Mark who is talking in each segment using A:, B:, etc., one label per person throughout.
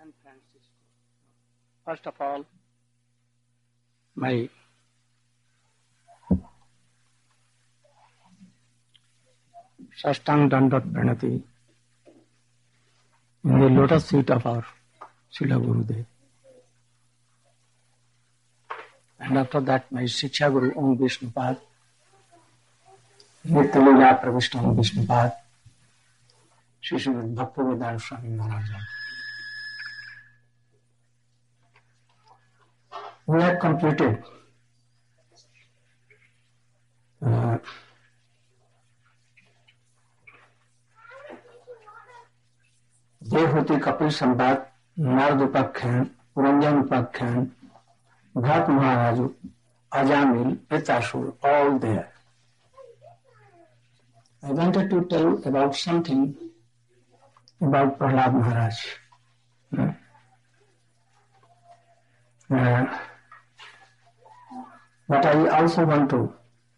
A: San Francisco. First of all, my Sashtang Dandot Pranati in the lotus feet of our Srila Gurudev. And after that, my Shiksha Guru Om Vishnupad, Nityalila Pravishta Om Vishnupad, Shri Srimad Bhaktivedanta Swami Maharaj. We have completed Devahuti Kapil Sambat, Narad Upakhyan, Puranjan Upakhyan, Bhat Maharaju, Ajamil, Etashur, all there. I wanted to tell about something about Prahlad Maharaj. But I also want to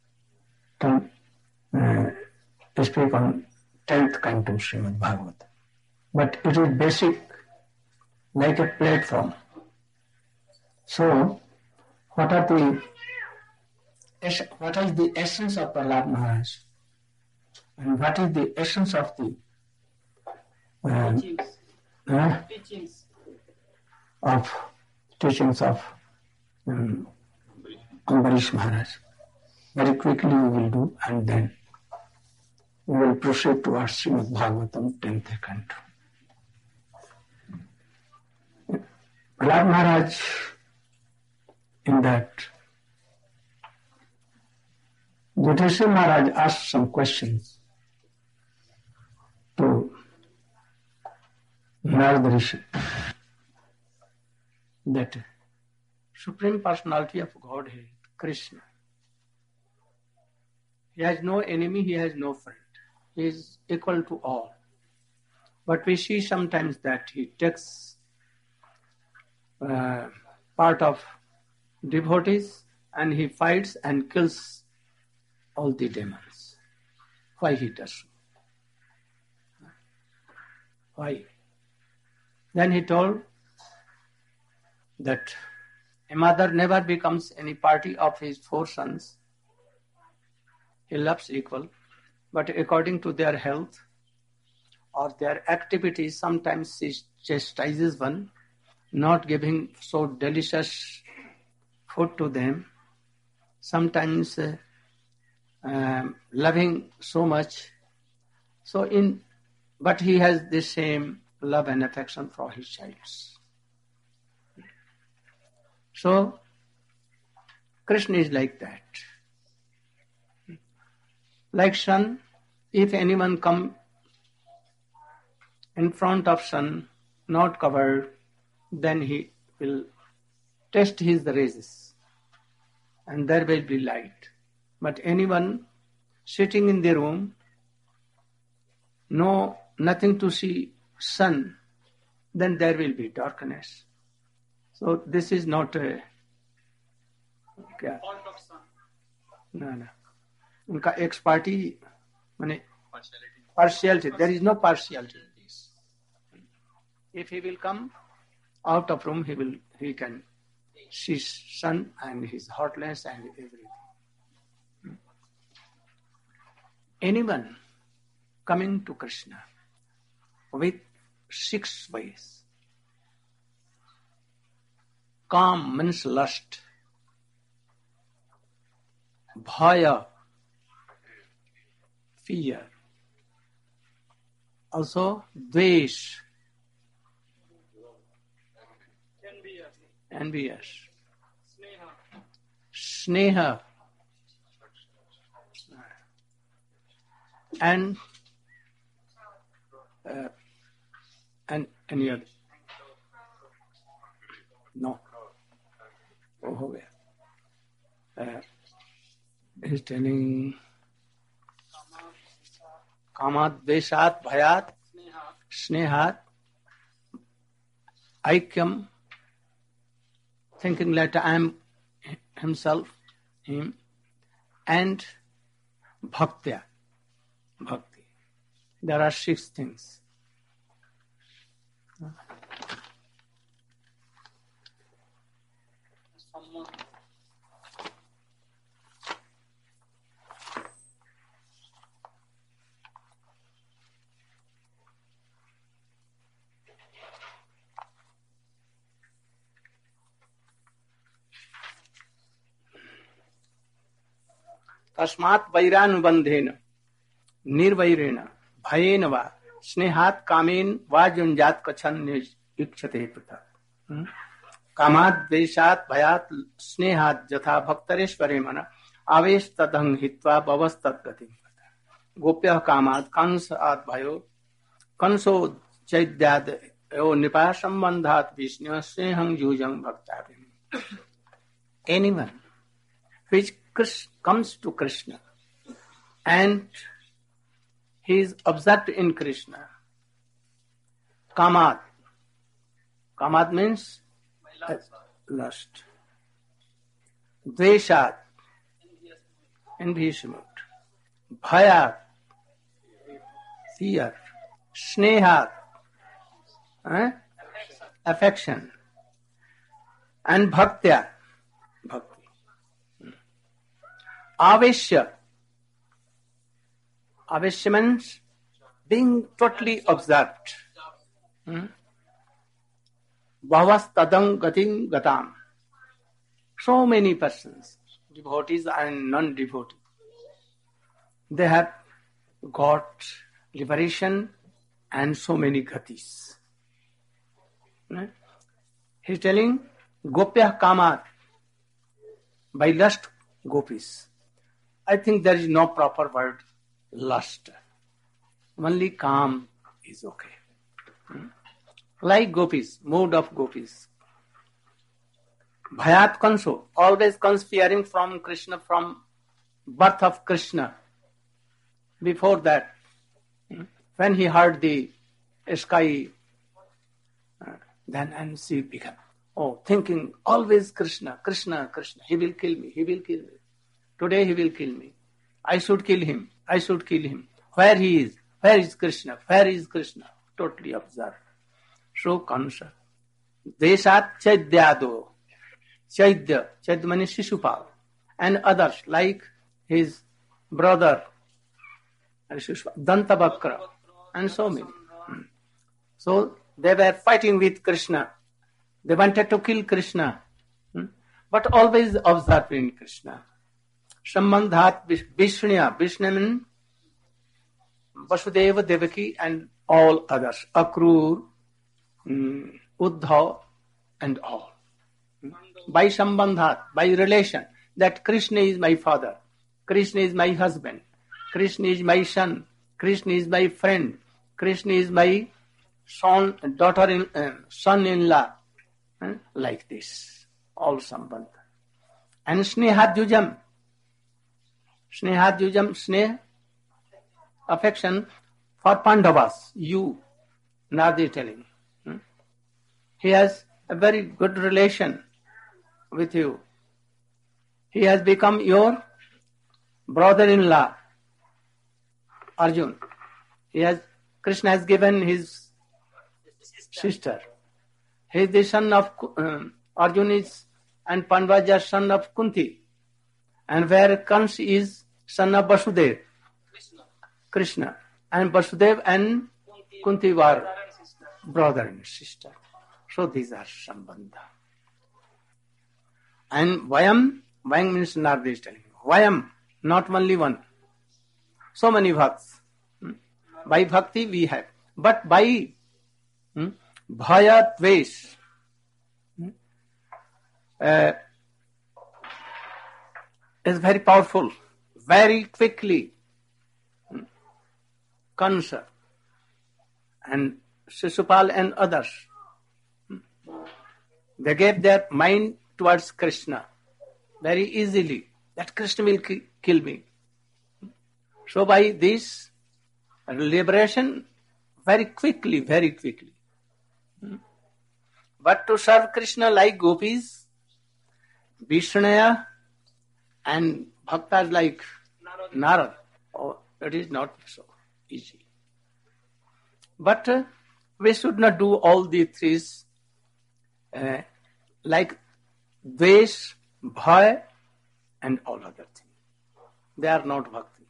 A: speak on 10th canto Srimad Bhagavatam. But it is basic, like a platform. So, what is the essence of Prahlad Maharaj? And what is the essence of the teachings of Ambarish Maharaj? Very quickly we will do, and then we will proceed to our Srimad Bhagavatam 10th canto. Prahlad Maharaj, in that, Yudhishthira Maharaj asked some questions to Narada Rishi, that Supreme Personality of Godhead, Krishna, he has no enemy, he has no friend. He is equal to all. But we see sometimes that he takes part of devotees and he fights and kills all the demons. Why he does so? Why? Then he told that a mother never becomes any party of his 4 sons. He loves equal, but according to their health or their activities, sometimes she chastises one, not giving so delicious food to them, sometimes loving so much. But he has the same love and affection for his childs. So, Krishna is like that. Like sun, if anyone come in front of sun, not covered, then he will test his rays and there will be light. But anyone sitting in the room, nothing to see sun, then there will be darkness. So this is not a fault of sun. No. उनका expertise माने partiality. There is no partiality in this. If he will come out of room, he can see sun and his hotness and everything. Anyone coming to Krishna with 6 ways. Kam means lust. Bhaya, fear. Also, dvesh, envious. Sneha. And any other? No. Oh, he's telling Kamat, Veshat, Bhayat, Snehat, Aikyam, thinking that I am himself, him, and Bhaktya, Bhakti. There are 6 things. तस्मात् वैरानुबंधेन निर्वैरेण भयेन वा स्नेहात् कामेन वा जुञ्जात् कच्छन् इच्छते पृथक्। कामात् द्वेषात् भयात् स्नेहात् यथा भक्तरेश्वरे मन आवेश तदं हित्वा भवस्तद्गतिं। गोप्यः कामात् कंसात् भयो कंसो चैद्यादयो निपा संबंधात् विष्णु स्नेहं युजं भक्ताभिः। Anyone which comes to Krishna and he is absorbed in Krishna. Kamat. Kamat means lust. Dveshat, envious mood. Bhayat, fear. Snehat, affection. And bhaktya, bhakti. Aveshya. Aveshya means being totally observed. Bhavas tadam gatim gatam. So many persons, devotees and non-devotees, they have got liberation and so many gatis. He is telling Gopya Kamat, by lust gopis. I think there is no proper word lust. Only calm is okay. Like gopis, mood of gopis. Bhayat Kanso, always conspiring from Krishna, from birth of Krishna. Before that, when he heard the sky, then and she began, thinking always Krishna, Krishna, Krishna. He will kill me, he will kill me. Today he will kill me. I should kill him, I should kill him. Where he is? Where is Krishna? Where is Krishna? Totally observed. So Kansa. Deshat Chaidyado. Chaidya means Shishupal. And others like his brother, Dantabakra, and so many. So they were fighting with Krishna. They wanted to kill Krishna. But always observed in Krishna. Sambandhat Vishnuya. Vishnu means Vasudeva, Devaki, and all others. Akrur, Uddhav, and all. By Sambandhat, by relation, that Krishna is my father, Krishna is my husband, Krishna is my son, Krishna is my friend, Krishna is my son, son-in-law, like this. All Sambandha. And Snehat Yujam. Snehat Yujam, Sneh, affection for Pandavas, you, Nardi telling. He has a very good relation with you. He has become your brother-in-law, Arjun. Krishna has given his sister. He is the son of Arjun is, and Pandavaja son of Kunti. And where Kans is son of Vasudev, Krishna. And Vasudev and Kunti were brother and sister. So these are Sambandha. And Vayam means Nardi is telling. Vayam, not only one. So many bhakts. By bhakti we have. But by bhaya dvesh, is very powerful. Very quickly. Kansa and Shishupal and others, they gave their mind towards Krishna very easily, that Krishna will kill me. So by this liberation, very quickly. But to serve Krishna like gopis, Vishnaya, and bhaktas like Narad, it is not so easy. But we should not do all the three like Dvesh bhaya and all other things. They are not bhakti.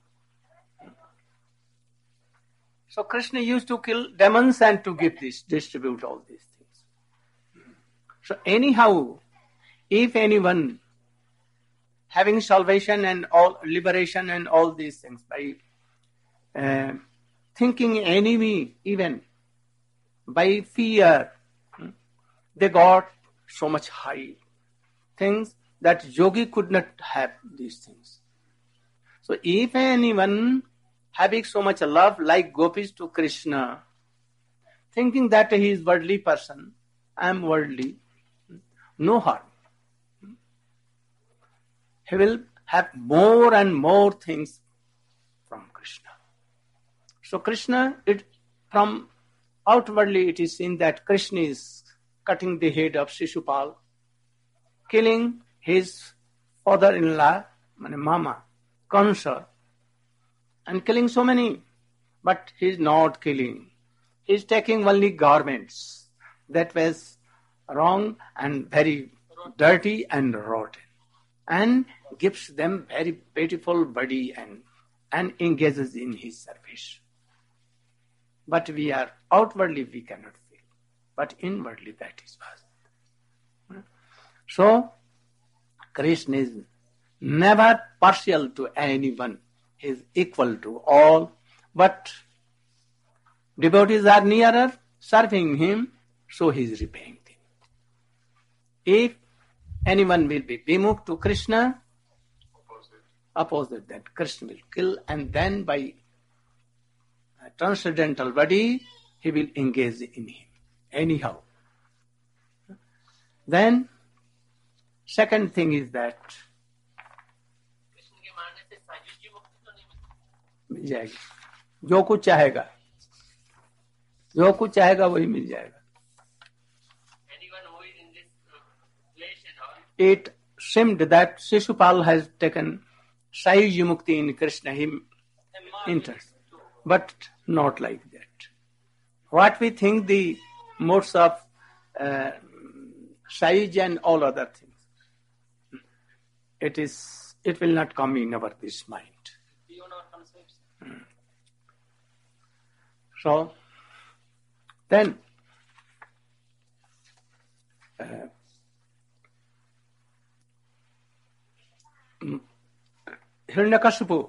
A: So Krishna used to kill demons and to give this, distribute all these things. So anyhow, if anyone having salvation and all liberation and all these things by thinking enemy, even by fear, they got so much high things that yogi could not have these things. So if anyone having so much love like gopis to Krishna, thinking that he is worldly person, I am worldly, no harm. He will have more and more things from Krishna. So Krishna, from outwardly it is seen that Krishna is cutting the head of Shishupal, killing his father-in-law, Mama, Kansa, and killing so many. But he is not killing. He is taking only garments that was wrong and very dirty and rotten, and gives them very beautiful body and engages in his service. But we are outwardly we cannot feel, but inwardly that is possible. So Krishna is never partial to anyone. He is equal to all. But devotees are nearer, serving him, so he is repaying them. If anyone will be vimukh to Krishna, opposite that, Krishna will kill, and then by a transcendental body, he will engage in him. Anyhow. Then, second thing is that मिल जाएगी, जो कुछ चाहेगा, जो कुछ चाहेगा वही मिल जाएगा. It seemed that Shishupal has taken Sai Mukti in Krishna, him interest, but not like that. What we think the modes of Sai and all other things, it will not come in our this mind. So then Hiranyakashipu,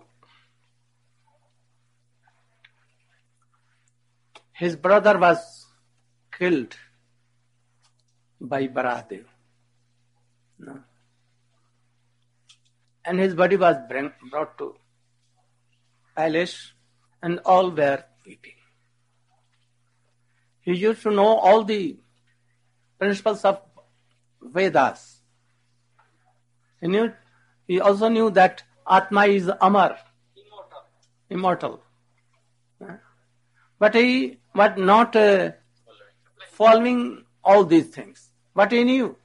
A: his brother was killed by Barahadev. No? And his body was brought to palace, and all were weeping. He used to know all the principles of Vedas. He also knew that Atma is Amar, immortal. But he was not following all these things. But he knew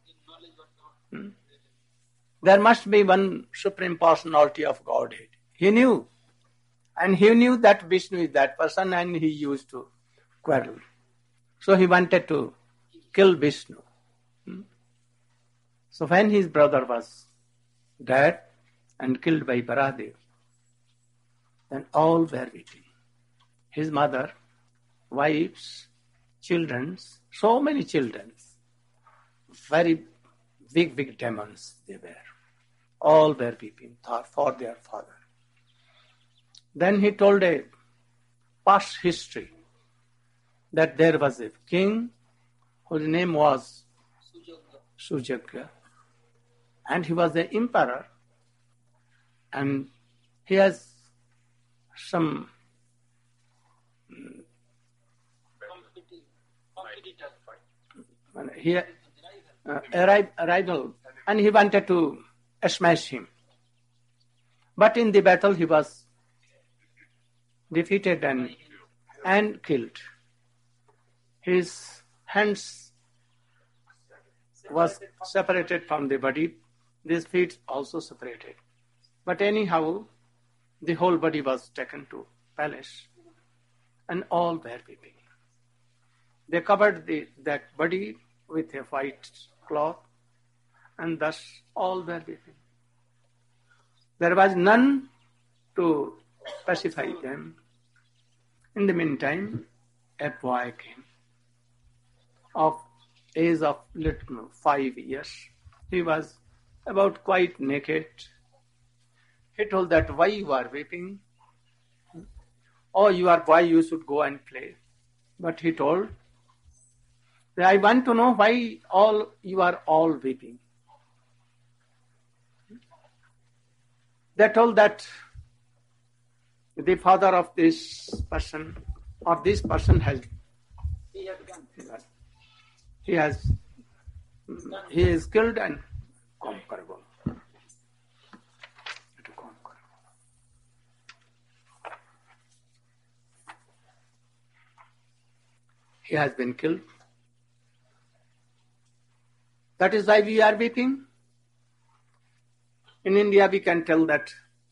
A: there must be one supreme personality of Godhead. He knew. And he knew that Vishnu is that person, and he used to quarrel. So he wanted to kill Vishnu. So when his brother was dead and killed by Barahadev, then all were weeping. His mother, wives, children, so many children, very big demons they were. All were weeping for their father. Then he told a past history that there was a king whose name was Sujagya, and he was the emperor, and he has some rival, and he wanted to smash him. But in the battle he was defeated and killed. His hands was separated from the body. His feet also separated. But anyhow, the whole body was taken to palace, and all were weeping. They covered that body with a white cloth, and thus all were weeping. There was none to pacify them. In the meantime, a boy came of age of 5 years. He was about quite naked. He told that, why you are weeping? Oh, you are boy, you should go and play. But he told, I want to know why you are all weeping. They told that the father of this person or this person he is killed and conquerable. He has been killed. That is why we are weeping. In India, we can tell that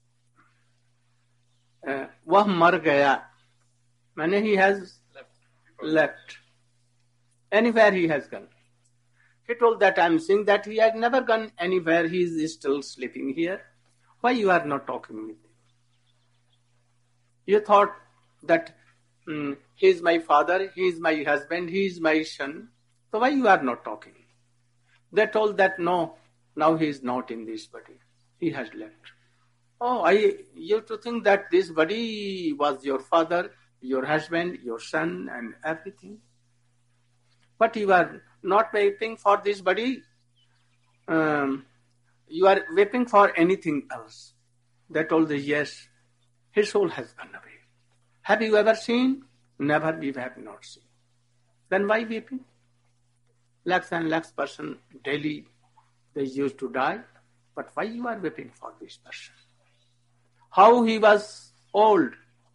A: वह मर गया. Meaning he has left. Anywhere he has gone. He told that I am saying that he has never gone anywhere. He is still sleeping here. Why you are not talking with him? You thought that he is my father, he is my husband, he is my son. So why you are not talking? They told that no, now he is not in this body. He has left. Oh, I used to think that this body was your father, your husband, your son, and everything. But you are not weeping for this body. You are weeping for anything else. They told us, yes, his soul has gone away. Have you ever seen? Never, we have not seen. Then why weeping? Lakhs and lakhs person daily, they used to die. But why you are weeping for this person? How he was old.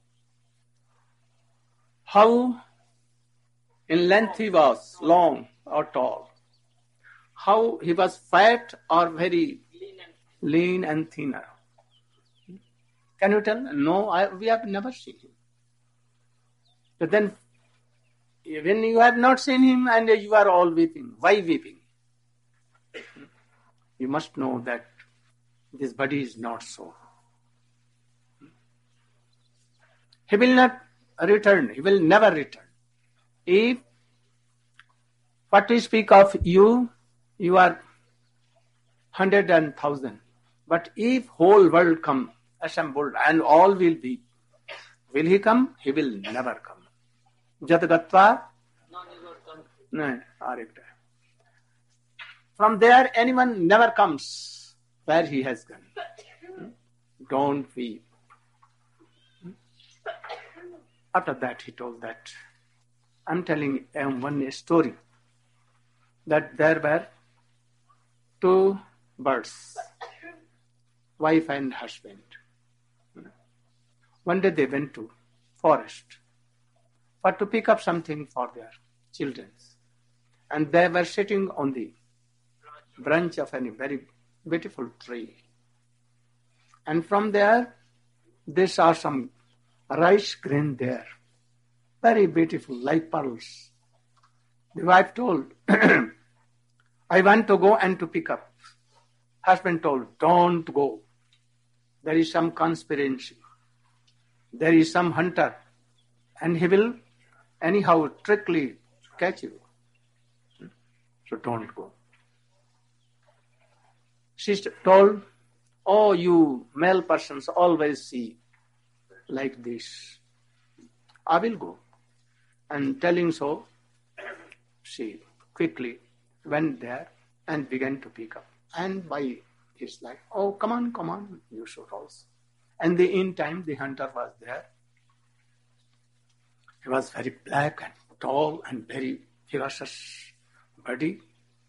A: How in length he was, long or tall. How he was fat or very lean and thinner. Can you tell? No, we have never seen him. But then, when you have not seen him and you are all weeping, why weeping? You must know that this body is not so. He will not return. He will never return. If what we speak of you are 100 and 1,000. But if whole world come assembled and all will be, will he come? He will never come. Jat gatva? No, from there, anyone never comes where he has gone. Don't weep. After that, he told that, I'm telling one story, that there were 2 birds, wife and husband. One day they went to forest to pick up something for their children. And they were sitting on the branch of a very beautiful tree. And from there, they saw some rice grain there. Very beautiful, like pearls. The wife told, I want to go and to pick up. Husband told, don't go. There is some conspiracy. There is some hunter. And he will anyhow trickery catch you. So don't go. She told, oh, you male persons always see like this. I will go. And telling so, she quickly went there and began to pick up. And by his life, oh, come on, you should also. And in time, the hunter was there. He was very black and tall and very ferocious body.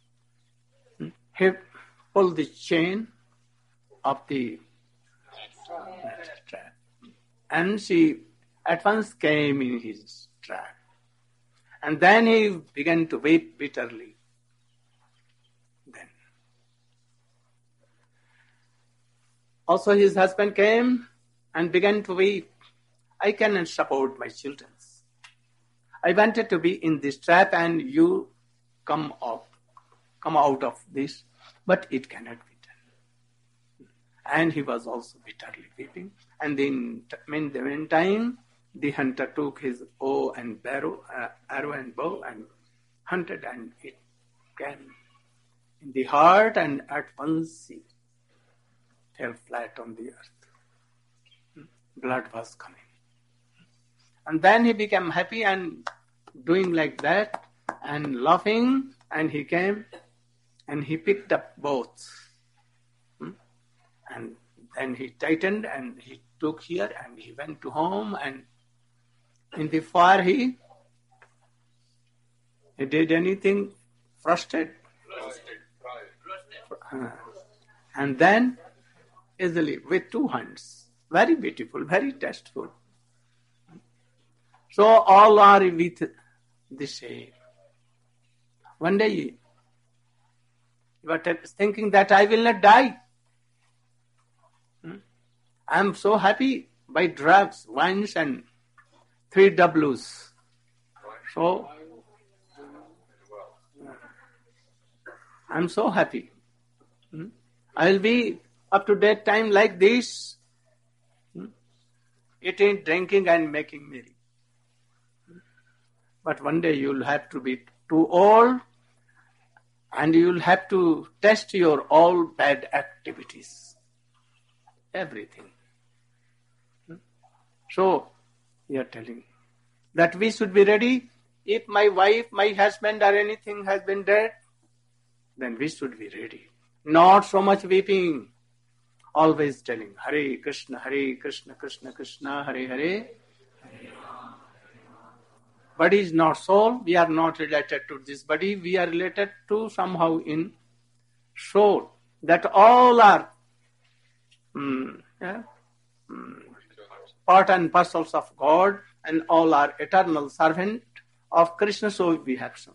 A: He pulled the chain of the trap. And she at once came in his trap. And then he began to weep bitterly. Then also his husband came and began to weep. I cannot support my children. I wanted to be in this trap and you come out of this. but it cannot be done. And he was also bitterly weeping. And in the meantime, the hunter took his arrow and bow and hunted, and it came in the heart, and at once he fell flat on the earth. Blood was coming. And then he became happy and doing like that and laughing, and he came and he picked up both. And then he tightened and he took here and he went to home, and in the fire he did anything frosted. And then easily with 2 hands. Very beautiful, very tasteful. So all are with the same. One day you are thinking that I will not die. I am so happy by drugs, wines and 3 W's. So I am so happy. I will be up to that time like this, eating, drinking and making merry. But one day you will have to be too old, and you will have to test your all bad activities. Everything. So, we are telling that we should be ready. If my wife, my husband or anything has been dead, then we should be ready. Not so much weeping. Always telling, Hare Krishna, Krishna Krishna, Hare Hare. Body is not soul. We are not related to this body. We are related to somehow in soul. That all are part and parcels of God, and all are eternal servant of Krishna. So we have something.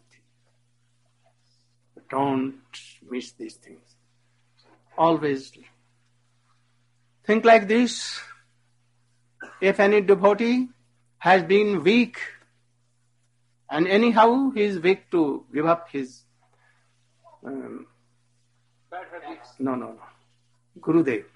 A: Don't miss these things. Always think like this. If any devotee has been weak, and anyhow he is weak to give up his Gurudev.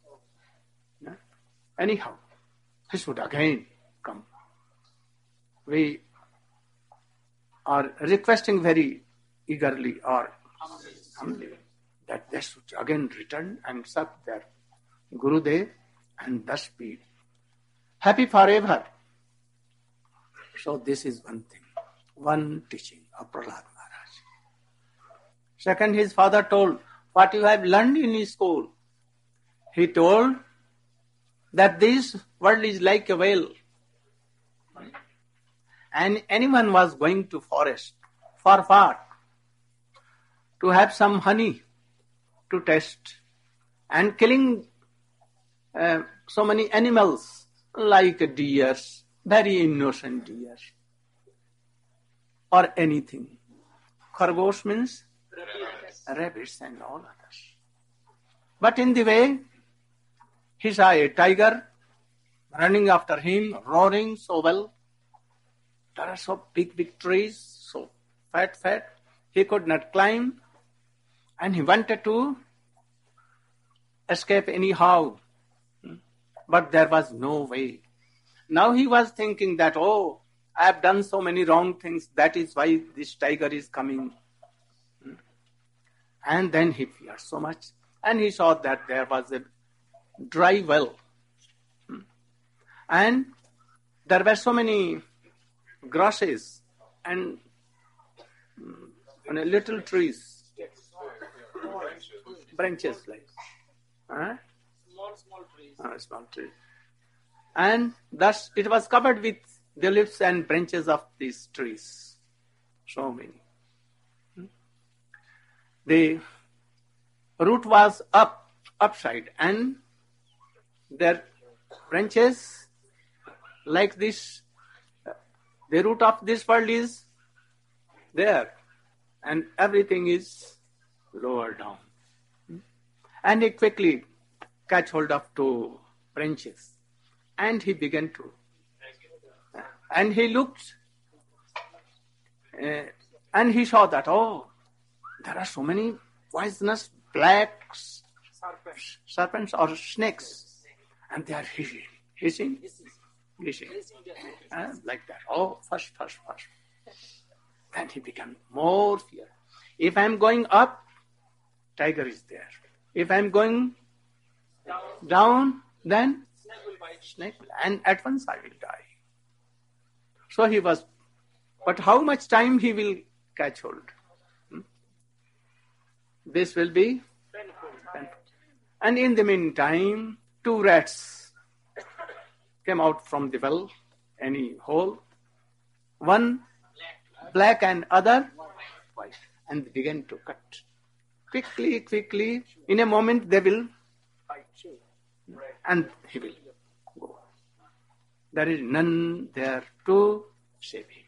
A: Anyhow, he should again come. We are requesting very eagerly or humbly that they should again return and serve their Gurudev and thus be happy forever. So this is one thing, one teaching of Prahlad Maharaj. Second, his father told, what you have learned in school. He told that this world is like a well. And anyone was going to forest for what? To have some honey to taste, and killing so many animals like deers, very innocent deers, or anything. Khargosh means rabbits and all others. But in the way, he saw a tiger running after him, roaring so well. There are so big trees, so fat. He could not climb, and he wanted to escape anyhow. But there was no way. Now he was thinking that, I have done so many wrong things, that is why this tiger is coming. And then he feared so much. And he saw that there was a dry well. And there were so many grasses and little trees. Branches like.
B: Small trees.
A: Small trees. And thus it was covered with the leaves and branches of these trees. So many. The root was upside, and their branches like this. The root of this world is there, and everything is lower down. And he quickly catch hold of 2 branches, and he began to. And he looked, and he saw that, there are so many poisonous black serpents or snakes, and they are hissing, like that. Oh, first. Then he began more fear. If I am going up, tiger is there. If I am going down, then snake will, and at once I will die. So he was, but how much time he will catch hold? This will be painful. And in the meantime, 2 rats came out from the well, any hole. One black and other white, and they began to cut. Quickly, in a moment they will, and he will go. There is none there to save him.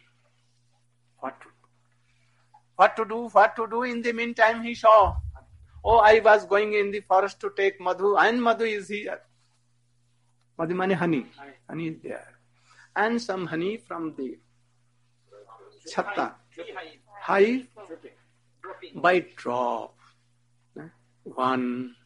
A: What to do? In the meantime he saw, oh, I was going in the forest to take madhu, and madhu is here. Madhu means honey. Honey is there. And some honey from the chhatta, hive, by drop. 1,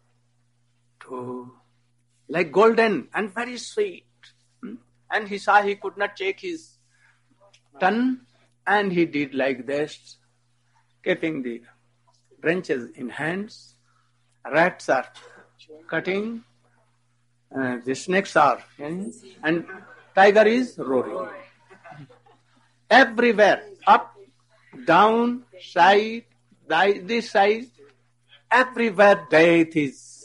A: 2, like golden and very sweet. And he saw he could not take his tongue, and he did like this, keeping the branches in hands. Rats are cutting, the snakes are, and tiger is roaring. Everywhere, up, down, side, this side, everywhere death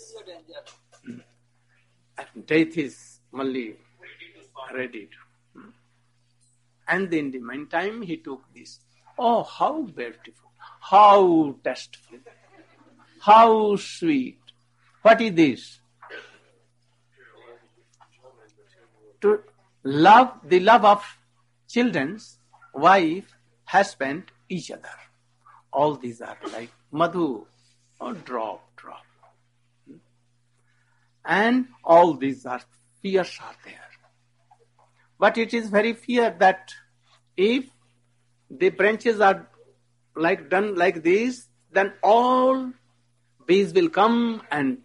A: is only ready. And in the meantime, he took this. Oh, how beautiful, how tasteful, how sweet. What is this? To love, the love of children's, wife, husband, each other. All these are like madhu, or drop. And all these are fears are there. But it is very fear that if the branches are like done like this, then all bees will come and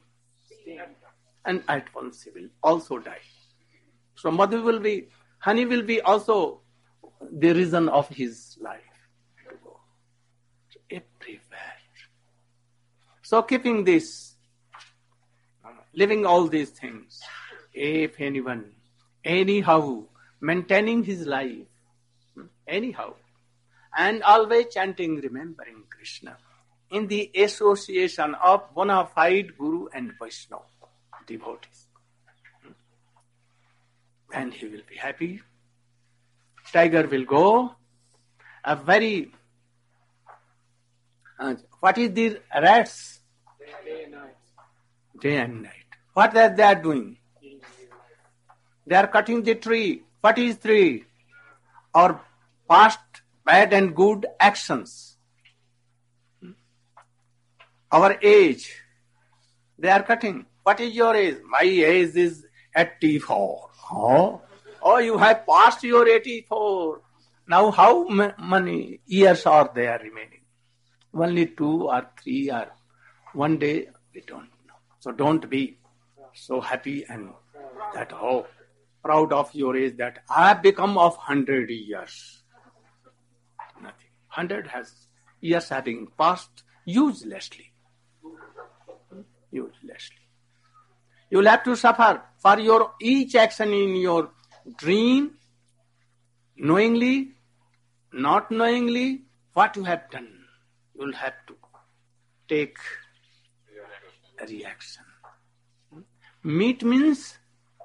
A: at once he will also die. So madhu will be, honey will be also the reason of his life to go. So everywhere. So keeping this, living all these things, if anyone, anyhow, maintaining his life, anyhow, and always chanting, remembering Krishna, in the association of bona fide Guru and Vaishnava devotees, then he will be happy. Tiger will go. A very, what is the rats? Day and night. What are they doing? They are cutting the tree. What is tree? Our past bad and good actions. Our age. They are cutting. What is your age? My age is 84. Oh, you have passed your 84. Now how many years are there remaining? Only 2 or 3 or 1 day, we don't know. So don't be so happy and that, oh, proud of your age that I have become of 100 years. Nothing. 100 years having passed uselessly. You will have to suffer for your each action in your dream, knowingly, not knowingly, what you have done. You will have to take a reaction. Meat means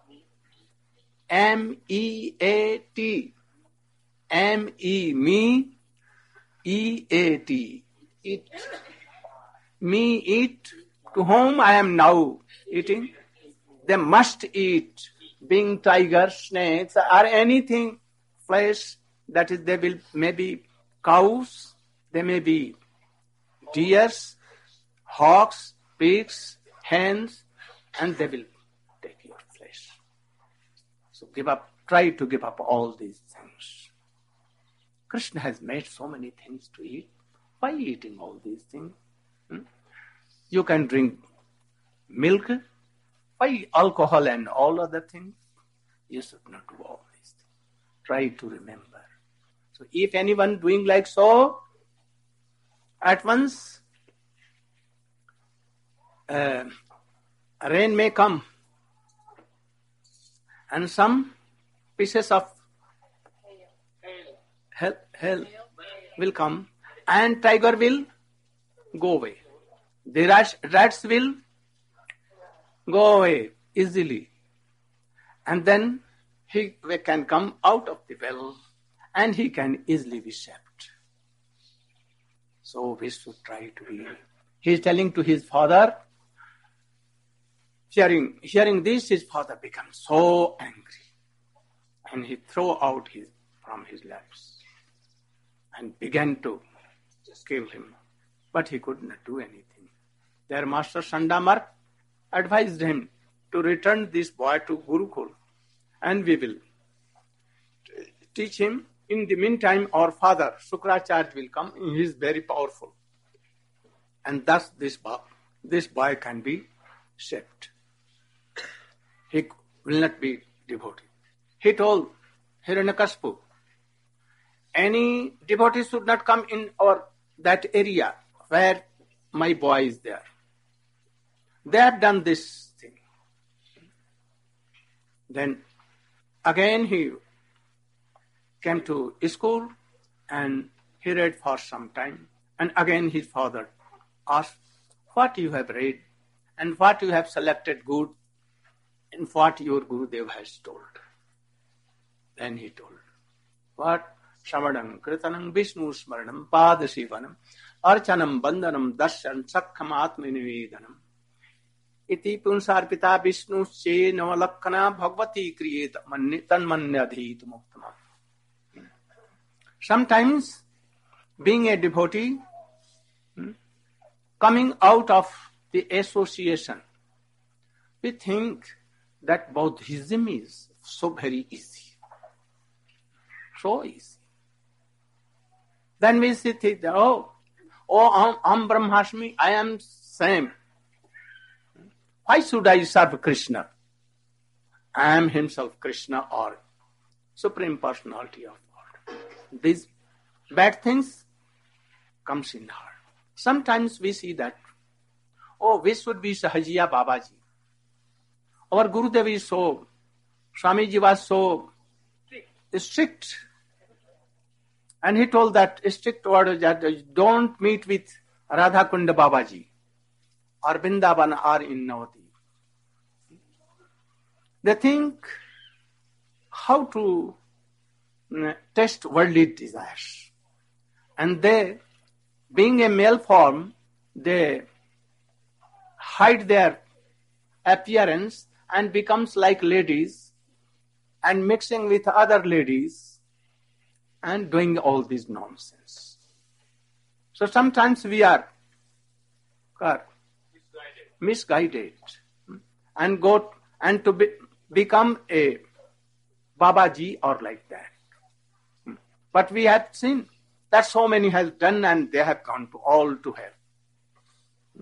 A: M-E-A-T. M-E, me, E-A-T. Eat. Me eat. To whom I am now eating. They must eat. Being tigers, snakes, or anything, flesh, that is, they will maybe cows, they may be deers, hawks, pigs, hens, and they will take your flesh. So try to give up all these things. Krishna has made so many things to eat. Why eating all these things? You can drink milk. Why alcohol and all other things? You should not do all these things. Try to remember. So if anyone doing like so, at once rain may come and some pieces of hell will come and tiger will go away. The rats will go away easily. And then he can come out of the well and he can easily be saved. So we should try to be. He is telling to his father. Hearing this, his father becomes so angry. And he threw out from his laps and began to kill him. But he could not do anything. Their master Sandamar advised him to return this boy to Gurukul and we will teach him. In the meantime, our father Shukracharya will come. He is very powerful. And thus this boy can be saved. He will not be devotee. He told Hiranyakashipu, any devotee should not come in that area where my boy is there. They have done this thing. Then again he came to school and he read for some time. And again his father asked, what you have read and what you have selected good and what your Gurudev has told. Then he told, what? Shamadam, Kritanam, Vishnu Smaranam, Padasivanam, Archanam, Bandhanam, Darshan, Sakham, Atmanivedanam. Iti Punsarpita Vishnu Che Navalakkhana Bhagavati Kriyet Tanmanyadhit Muktama. Sometimes, being a devotee, coming out of the association, we think that Buddhism is so very easy. So easy. Then we think, I'm Brahmasmi, I am same. Why should I serve Krishna? I am himself Krishna or Supreme Personality of God. These bad things comes in heart. Sometimes we see that, we should be Sahajiya Babaji. Our Gurudev is so, Swamiji was so strict. And he told that strict order that don't meet with Radha Kunda Babaji or Vrindavan or in Navati. They think how to test worldly desires. And they, being a male form, they hide their appearance and becomes like ladies and mixing with other ladies and doing all this nonsense. So sometimes we are misguided and go and to become a Babaji or like that. But we have seen that so many has done and they have gone to hell.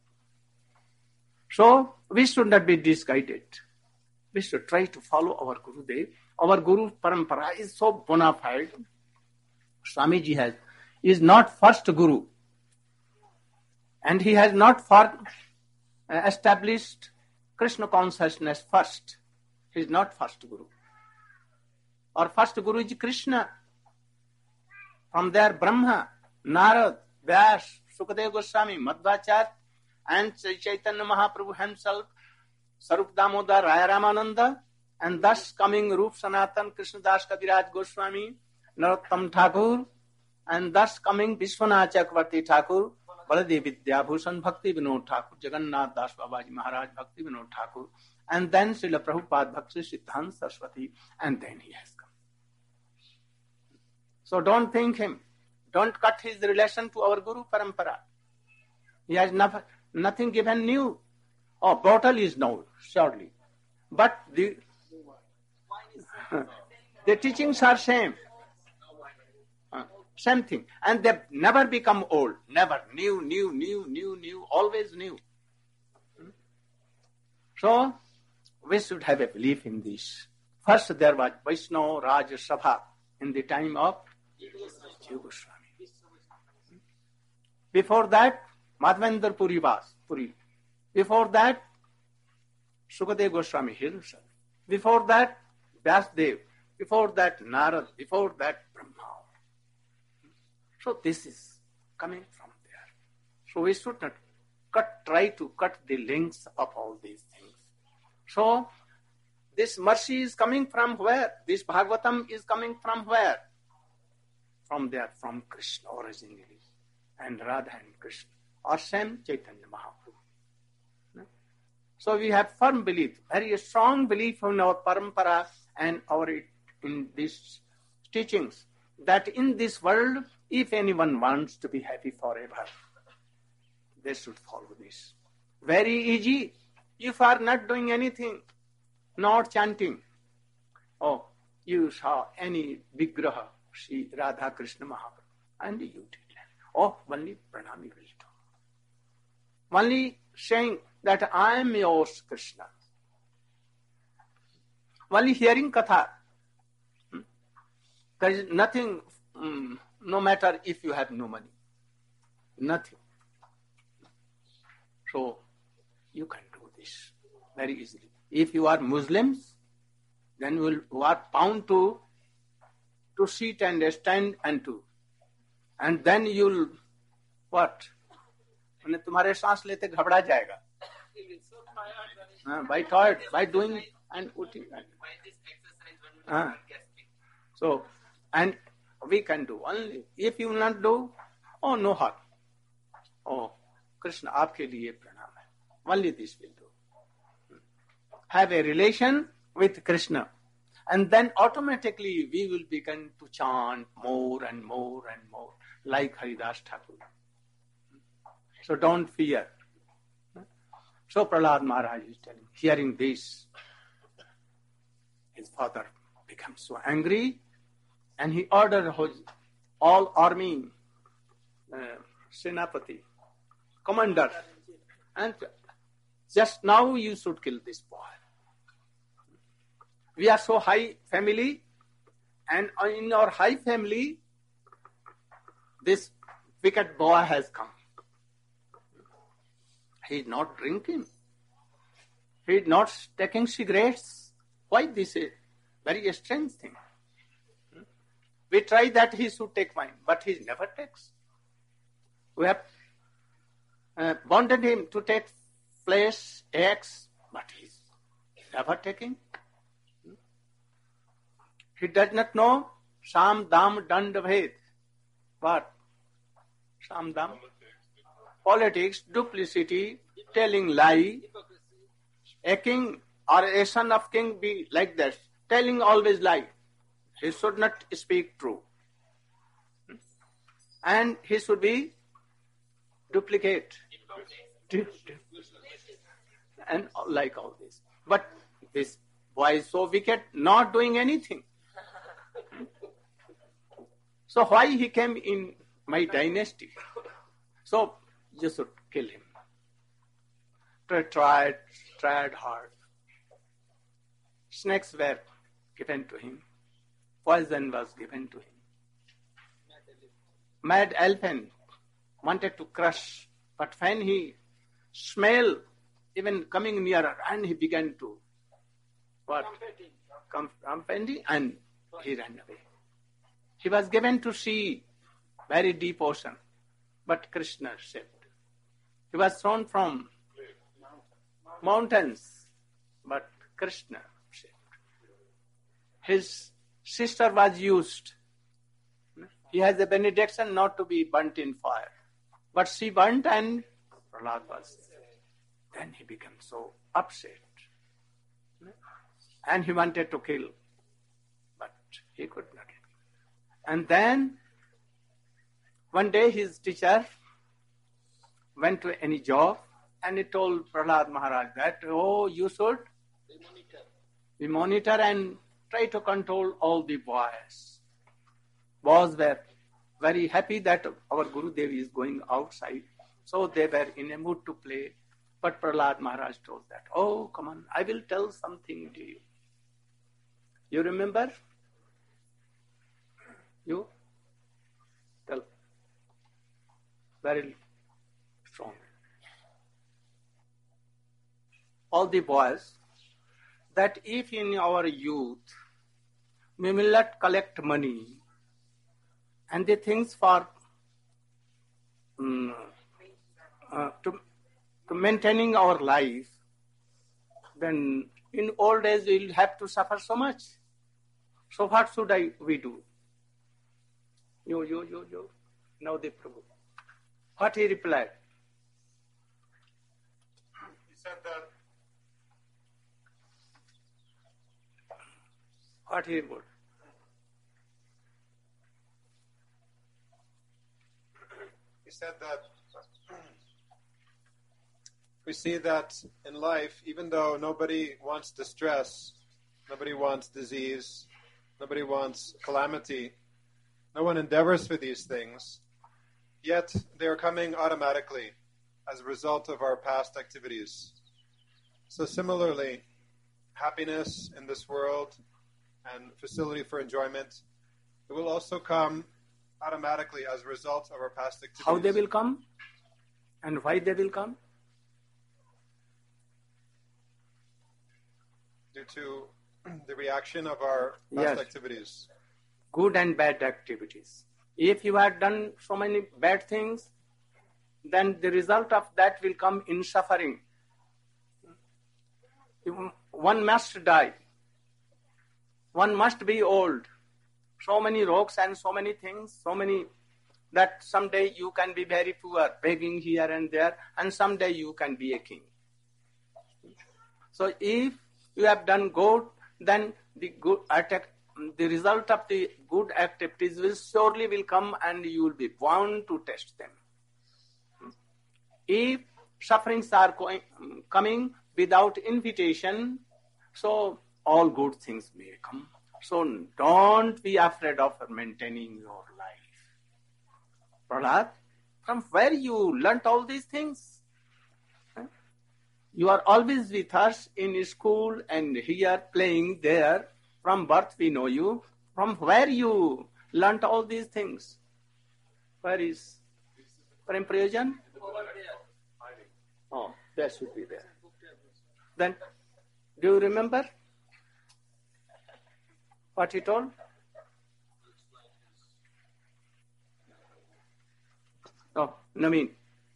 A: So we should not be misguided. We should try to follow our Gurudev. Our Guru Parampara is so bona fide. Swamiji is not first Guru. And he has not established Krishna consciousness first. He is not first Guru. Our first Guru is Krishna. From there Brahma, Narad, Vyas, Sukadeva Goswami, Madhvacharya, and Chaitanya Mahaprabhu himself, Sarup Damodar, Raya Ramananda, and thus coming Rup Sanatan, Krishnadas Kaviraj Goswami, Narottam Thakur, and thus coming Vishwanath Chakravarti Thakur, Baladev Vidyabhushan Bhakti Vinod Thakur, Jagannath Das Babaji Maharaj Bhakti Vinod Thakur, and then Srila Prabhupada Bhakti Siddhanta Saraswati, and then he has come. So don't cut his relation to our Guru Parampara. He has nothing given new. Bottle is new, surely. But the teachings are same. Same thing. And they never become old. Never. New, always new. So, we should have a belief in this. First there was Vaishnava Raj Sabha in the time of Jiva Goswami. Before that, Madhavendra Puri was Puri. Before that, Sukadeva Goswami himself. Before that, Vyasdev. Before that, Narad. Before that, Brahma. So this is coming from there. So we should not try to cut the links of all these things. So this mercy is coming from where? This Bhagavatam is coming from where? From there, from Krishna originally. And Radha and Krishna. Or same Chaitanya Mahaprabhu. So we have firm belief, very strong belief in our parampara and in these teachings, that in this world, if anyone wants to be happy forever, they should follow this. Very easy. If you are not doing anything, not chanting, oh, you saw any Vigraha, Shri Radha Krishna Mahaprabhu, and you did. Oh, only Pranami will do. Only saying that I am yours, Krishna. Only hearing Katha. There is nothing, no matter if you have no money. Nothing. So, you can do this very easily. If you are Muslims, then you are bound to sit and stand and to. And then you'll, what? तुम्हारे सांस लेते घबरा जाएगा. By tired, by doing and putting. So, and we can do only. If you will not do, oh, no harm. Oh, Krishna, आपके लिए प्रणाम है. Only this will do. Have a relation with Krishna. And then automatically we will begin to chant more and more and more, like Haridas Thakur. So don't fear. So Prahlad Maharaj is telling, hearing this, his father becomes so angry, and he ordered all army, Senapati, commander, and just now you should kill this boy. We are so high family, and in our high family, this wicked boy has come. He is not drinking. He is not taking cigarettes. Why this is very strange thing? We try that he should take wine, but he never takes. We have wanted him to take flesh, eggs, but he is never taking. He does not know Sham, Dam, Dand, Bhed. What? Sham, Dam? Politics, duplicity, telling lie. A king or a son of king be like that, telling always lie. He should not speak true. And he should be duplicate. And like all this. But this boy is so wicked, not doing anything. So why he came in my dynasty? So you should kill him. Tried hard. Snakes were given to him. Poison was given to him. Mad elephant wanted to crush, but when he smelled even coming nearer, and he began to competing, and he ran away. He was given to see very deep ocean, but Krishna saved. He was thrown from mountains, but Krishna saved. His sister was used. He has a benediction not to be burnt in fire, but she burnt and Prahlad was saved. Then he became so upset, and he wanted to kill, but he could not. And then one day his teacher went to any job, and he told Prahlad Maharaj that, oh, you should be monitor and try to control all the boys. Boys were very happy that our Gurudev is going outside. So they were in a mood to play. But Prahlad Maharaj told that, oh, come on, I will tell something to you. You remember? You? Tell. Very strong. All the boys, that if in our youth we will not collect money and the things for to maintaining our life, then in old age we will have to suffer so much. So what should we do? You. Now the Prabhu. What he replied?
B: He said that.
A: What he would?
B: He said that we see that in life, even though nobody wants distress, nobody wants disease, nobody wants calamity, no one endeavors for these things, yet they are coming automatically as a result of our past activities. So similarly, happiness in this world and facility for enjoyment, it will also come automatically as a result of our past activities.
A: How they will come? And why they will come?
B: Due to the reaction of our past activities.
A: Good and bad activities. If you have done so many bad things, then the result of that will come in suffering. One must die. One must be old. So many rocks and so many things, so many that someday you can be very poor, begging here and there, and someday you can be a king. So if you have done good, then the result of the good activities will surely come and you will be bound to test them. If sufferings are coming without invitation, so all good things may come. So don't be afraid of maintaining your life. Prahlad, from where you learnt all these things? You are always with us in school and here playing there. From birth we know you. From where you learnt all these things? Where is Prem Prayojan? Oh, that should be there. Then, do you remember what he told? Oh, Naveen.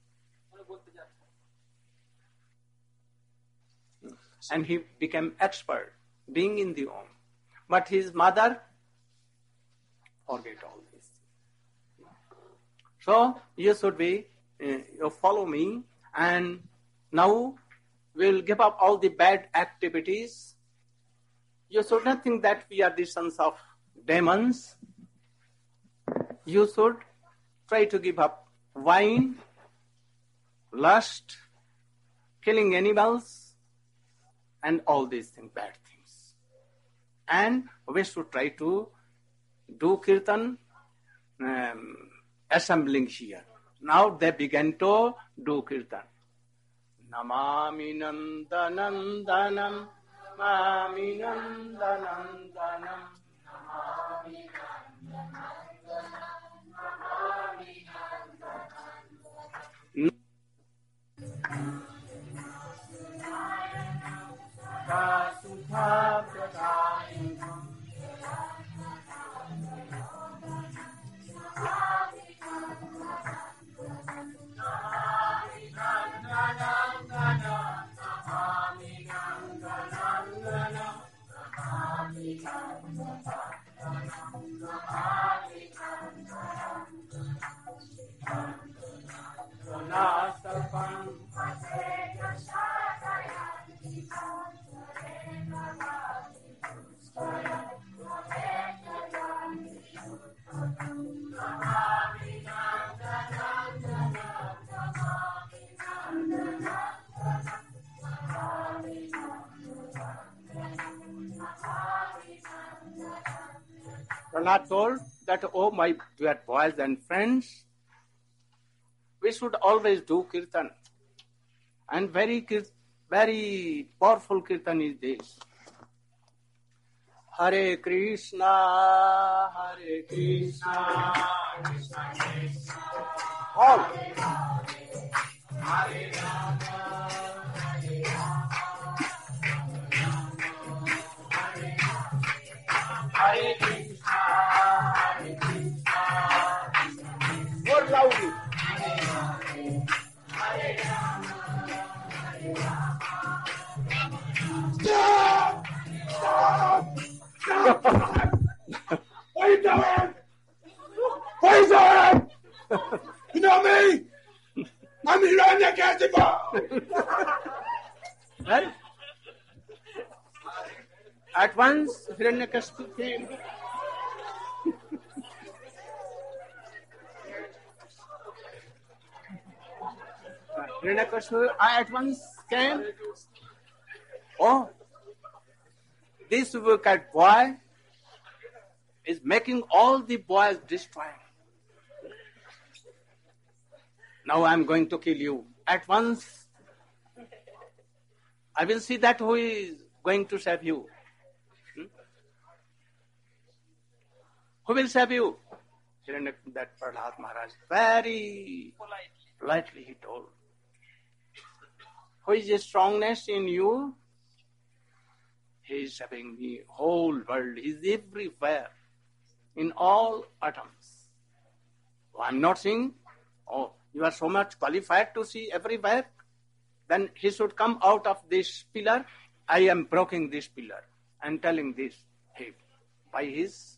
A: And he became expert, being in the home. But his mother forget all this. So you should be, you follow me, and now we'll give up all the bad activities. You should not think that we are the sons of demons. You should try to give up wine, lust, killing animals, and all these things, bad things. And we should try to do kirtan, assembling here. Now they began to do kirtan. Namami Nandanandanam, Namami Nandanandanam, Namami Nandanandanam, Namami Nandanandanam. Prahlad told that, oh my dear boys and friends, we should always do kirtan. And very powerful kirtan is this. Hare Krishna, Krishna Krishna. All. Hare Rama, Hare Rama, Hare Krishna, more loudly. Hare Rama, Hare Rama. Stop! What are you doing? What are you doing? You know me? I'm Hiranyakashipu. Well, at once Hiranyakashipu came. Hiranyakashipu at once came. Oh, this wicked boy is making all the boys destroy. Now I am going to kill you. At once, I will see that who is going to save you. Who will save you? That Prahlad Maharaj very politely he told. Who is the strongness in you? He is saving the whole world. He is everywhere, in all atoms. Oh, I am not saying, oh, you are so much qualified to see everywhere. Then he should come out of this pillar. I am breaking this pillar and telling this. Hey, by his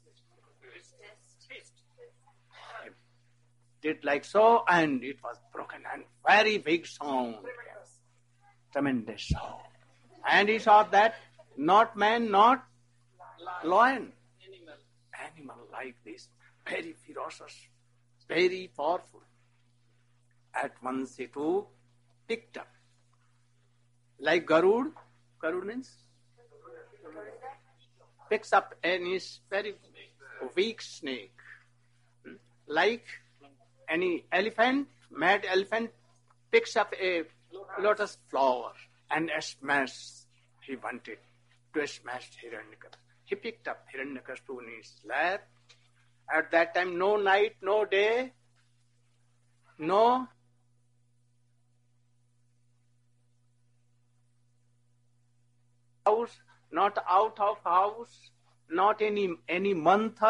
A: did like so, and it was broken, and very big sound, tremendous sound. And he saw that not man, not lion, animal like this, very ferocious, very powerful. At once he too picked up, like Garud means picks up any very weak snake, like any elephant, mad elephant picks up a lotus flower and smash. He wanted to smash Hiranyakashipu. He picked up Hiranyakashipu in his lap. At that time, no night, no day, no house, not out of house, not any month,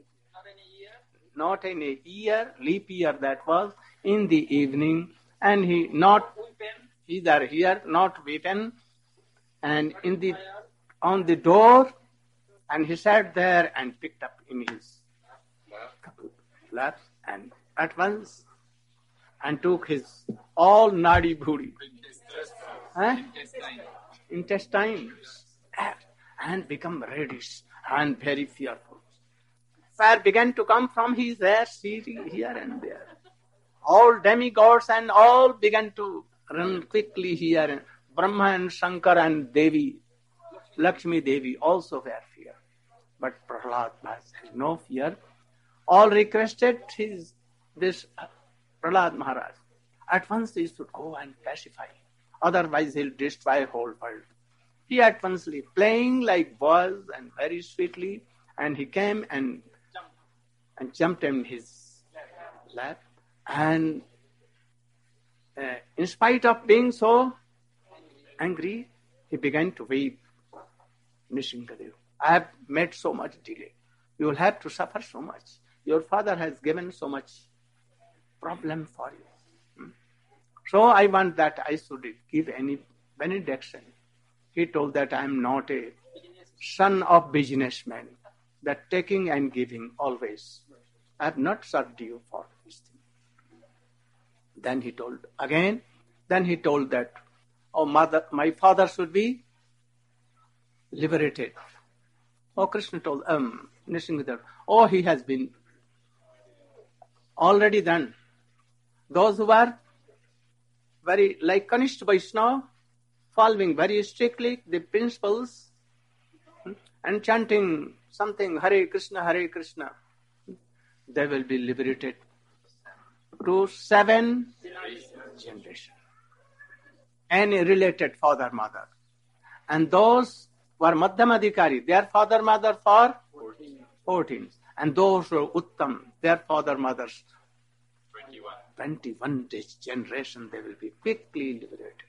A: not in a year, leap year that was, in the evening, and he not either here, not weapon, and on the door, and he sat there and picked up in his lap, and at once, and took his all nadi bhuri, intestines, and become reddish and very fearful. Fire began to come from his ears here and there. All demigods and all began to run quickly here. Brahma and Shankar and Devi, Lakshmi Devi also were fear. But Prahlad has no fear. All requested this Prahlad Maharaj. At once he should go and pacify. Otherwise he'll destroy whole world. He at once playing like boys and very sweetly, and he came and jumped in his lap. And in spite of being so angry, he began to weep. Nrsimhadev, I have made so much delay. You will have to suffer so much. Your father has given so much problem for you. So I want that I should give any benediction. He told that I am not a son of businessman, that taking and giving always. I have not served you for this thing. Then he told that, oh mother, my father should be liberated. Oh, Krishna told, Nrsimhadev, oh, he has been already done. Those who are very, like Kanishta Vaishnava, following very strictly the principles and chanting something, Hare Krishna, they will be liberated to 7 generations. Any related father, mother. And those who are Madhyamadhikari, their father, mother for 14. And those who are Uttam, their father, mothers 21 this generation, they will be quickly liberated.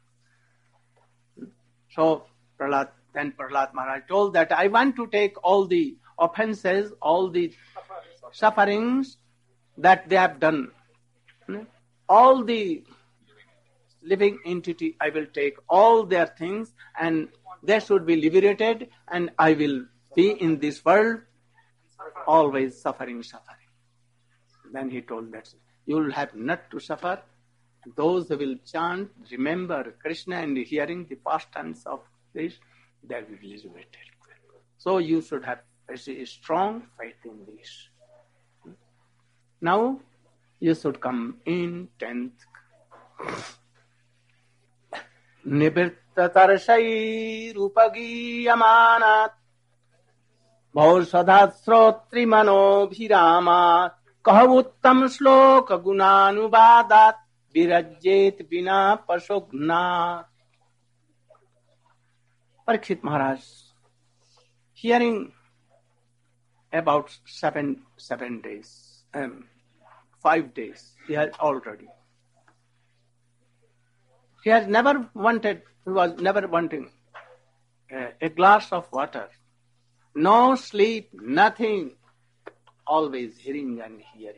A: So Prahlad Maharaj told that I want to take all the offenses, all the sufferings that they have done, all the living entity, I will take all their things and they should be liberated, and I will be in this world always suffering. Then he told that you will have not to suffer. Those who will chant, remember Krishna and hearing the pastimes of this, they will be liberated. So you should have a strong faith in this. Now you should come in 10th. Nibirtatarshairupagiyamanat Bhaushadat Srotrimanoਭiramat Kahavuttam Shloka Gunanuvadat Virajjet Vina Pashognat. Parikshit Maharaj, hearing about 7 days, 5 days, he has already. He was never wanting a glass of water. No sleep, nothing. Always hearing and hearing.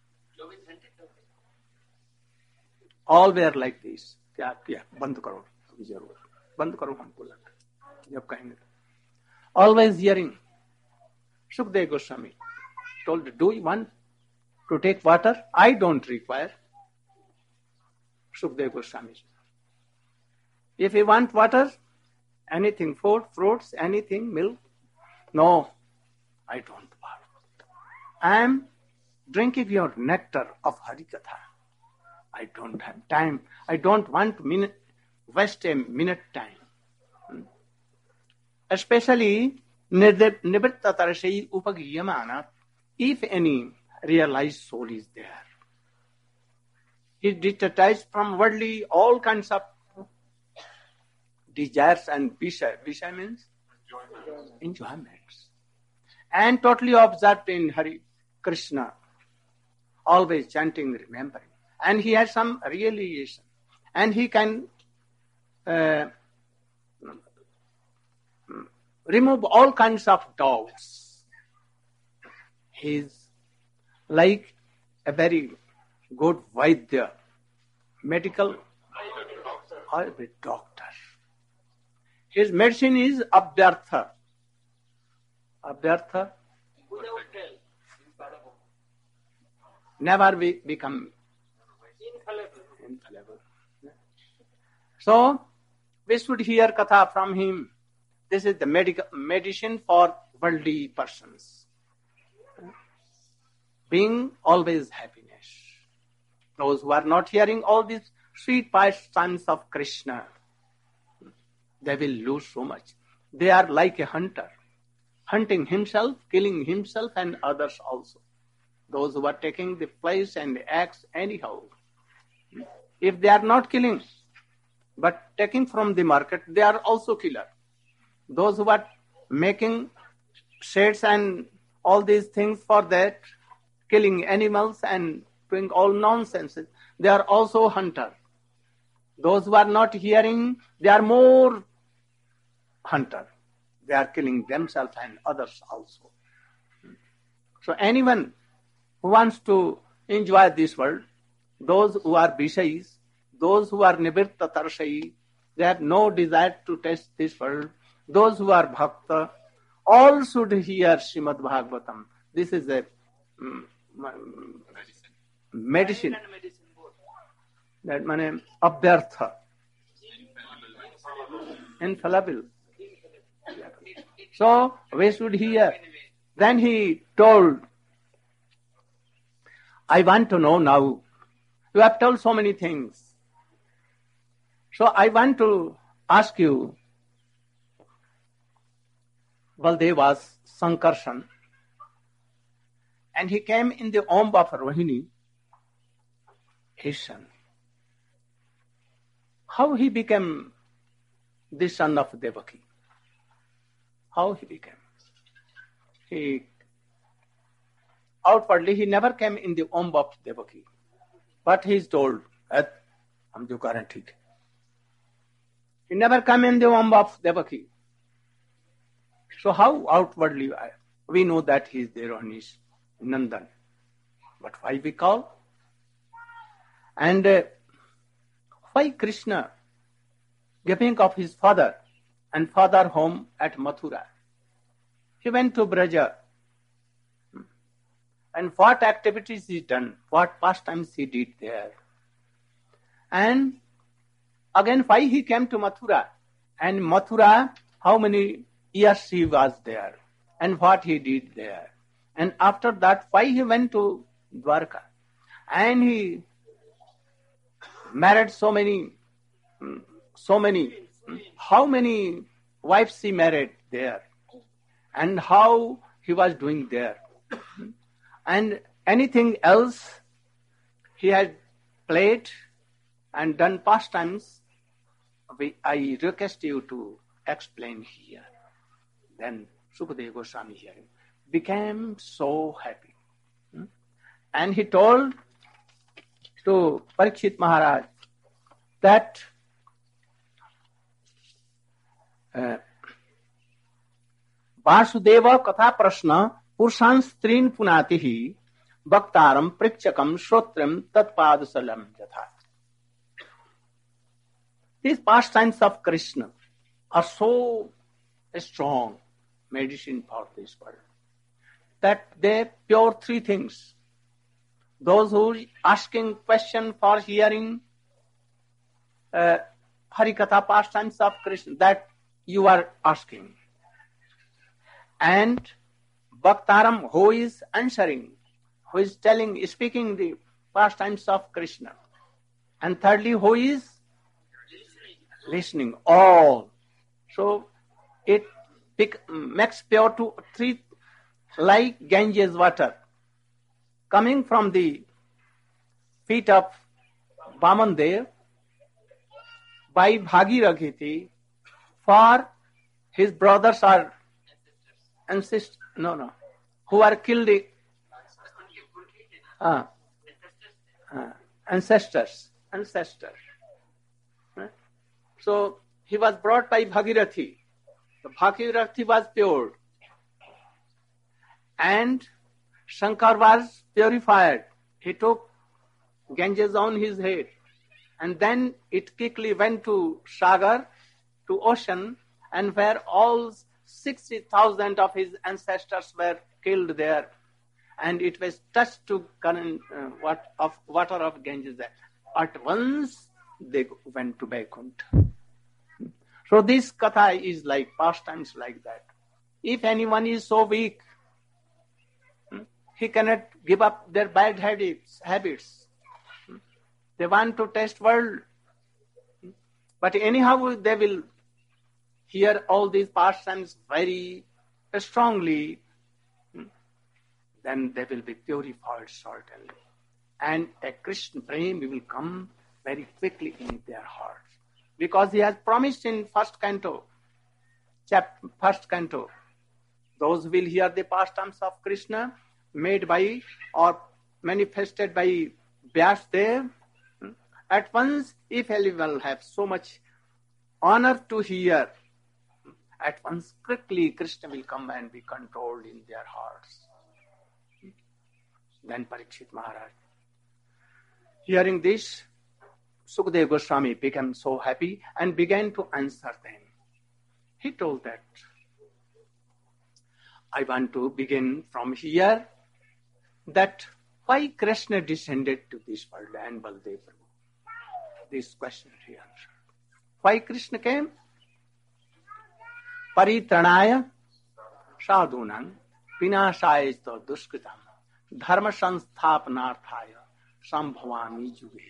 A: All were like this. बंद करो अभी जरूर बंद करो हमको लगता जब कहेंगे always hearing. Sukdev Goswami told, do you want to take water? I don't require. Sukdev Goswami said, if you want water, anything, food, fruits, anything, milk, no, I don't want. I am drinking your nectar of Harikatha. I don't have time. I don't want to waste a minute time. Especially, Nivrittatarashai Upagiyamana, if any realized soul is there. He is detached from worldly, all kinds of desires and Visha. Visha means enjoyments. And totally absorbed in Hari Krishna, always chanting, remembering. And he has some realization. And he can remove all kinds of doubts. He is like a very good Vaidya, medical or a doctor. His medicine is Abhyartha. Abhyartha never become infallible. So, we should hear Katha from him. This is the medicine for worldly persons. Being always happiness. Those who are not hearing all these sweet pastimes of Krishna, they will lose so much. They are like a hunter, hunting himself, killing himself and others also. Those who are taking the flesh and the axe anyhow. If they are not killing, but taking from the market, they are also killer. Those who are making shades and all these things for that, killing animals and doing all nonsense, they are also hunter. Those who are not hearing, they are more hunter. They are killing themselves and others also. So anyone who wants to enjoy this world, those who are Vishayis, those who are Nivritta Tarshayi, they have no desire to taste this world. Those who are Bhakta, all should hear Srimad Bhagavatam. This is a medicine. That means Abhyartha. Infallible. So, we should hear. Then he told, I want to know now. You have told so many things. So, I want to ask you, Baldev was Sankarshan. and he came in the womb of Rohini, his son. How he became the son of Devaki? How he became? Outwardly, he never came in the womb of Devaki. But he is told, हम जो करें ठीक है. He never came in the womb of Devaki. So how outwardly we know that he is there on his Nandan. But why we call? And why Krishna giving of his father and father home at Mathura? He went to Braja. And what activities he done, what pastimes he did there. And again, why he came to Mathura? And Mathura, how many years he was there? And what he did there? And after that, why he went to Dwarka? And he married so many, how many wives he married there? And how he was doing there? And anything else he had played and done pastimes, I request you to explain here. Then Sukadeva Goswami hearing became so happy. And he told to Parikshit Maharaj that Vasudeva Katha Prashna Purushan Strin Punatihi Bhaktaram Prikchakam Shrotram Tatpadasalam Jatha. These pastimes of Krishna are so strong medicine for this world that they cure three things. Those who asking question for hearing Harikatha pastimes of Krishna, that you are asking. And Bhaktaram, who is answering, who is telling, speaking the pastimes of Krishna. And thirdly, who is listening, all. So it makes pure to three, like Ganges water coming from the feet of Vamandev by Bhagirathi for his brothers are ancestors, who are killed, ancestors. So he was brought by Bhagirathi. The Bhagirathi was pure. And Shankar was purified. He took Ganges on his head. And then it quickly went to Sagar, to ocean, and where all 60,000 of his ancestors were killed there. And it was touched to water of Ganges there. At once they went to Vaikuntha. So this katha is like pastimes like that. If anyone is so weak, he cannot give up their bad habits. They want to taste world. But anyhow they will hear all these pastimes very strongly. Then they will be purified certainly. And a Krishna prem will come very quickly in their hearts. Because he has promised in first canto, those who will hear the pastimes of Krishna made by or manifested by Vyasdev, at once, if he will have so much honor to hear, at once quickly Krishna will come and be controlled in their hearts. Then Parikshit Maharaj, hearing this, Sukadeva Goswami became so happy and began to answer them. He told that, I want to begin from here, that why Krishna descended to this world and Baldev Prabhu. This question he answered. Why Krishna came? Paritranaya sadhunam vinashayasta duskritam dharma sansthapanarthaya sambhavami juge.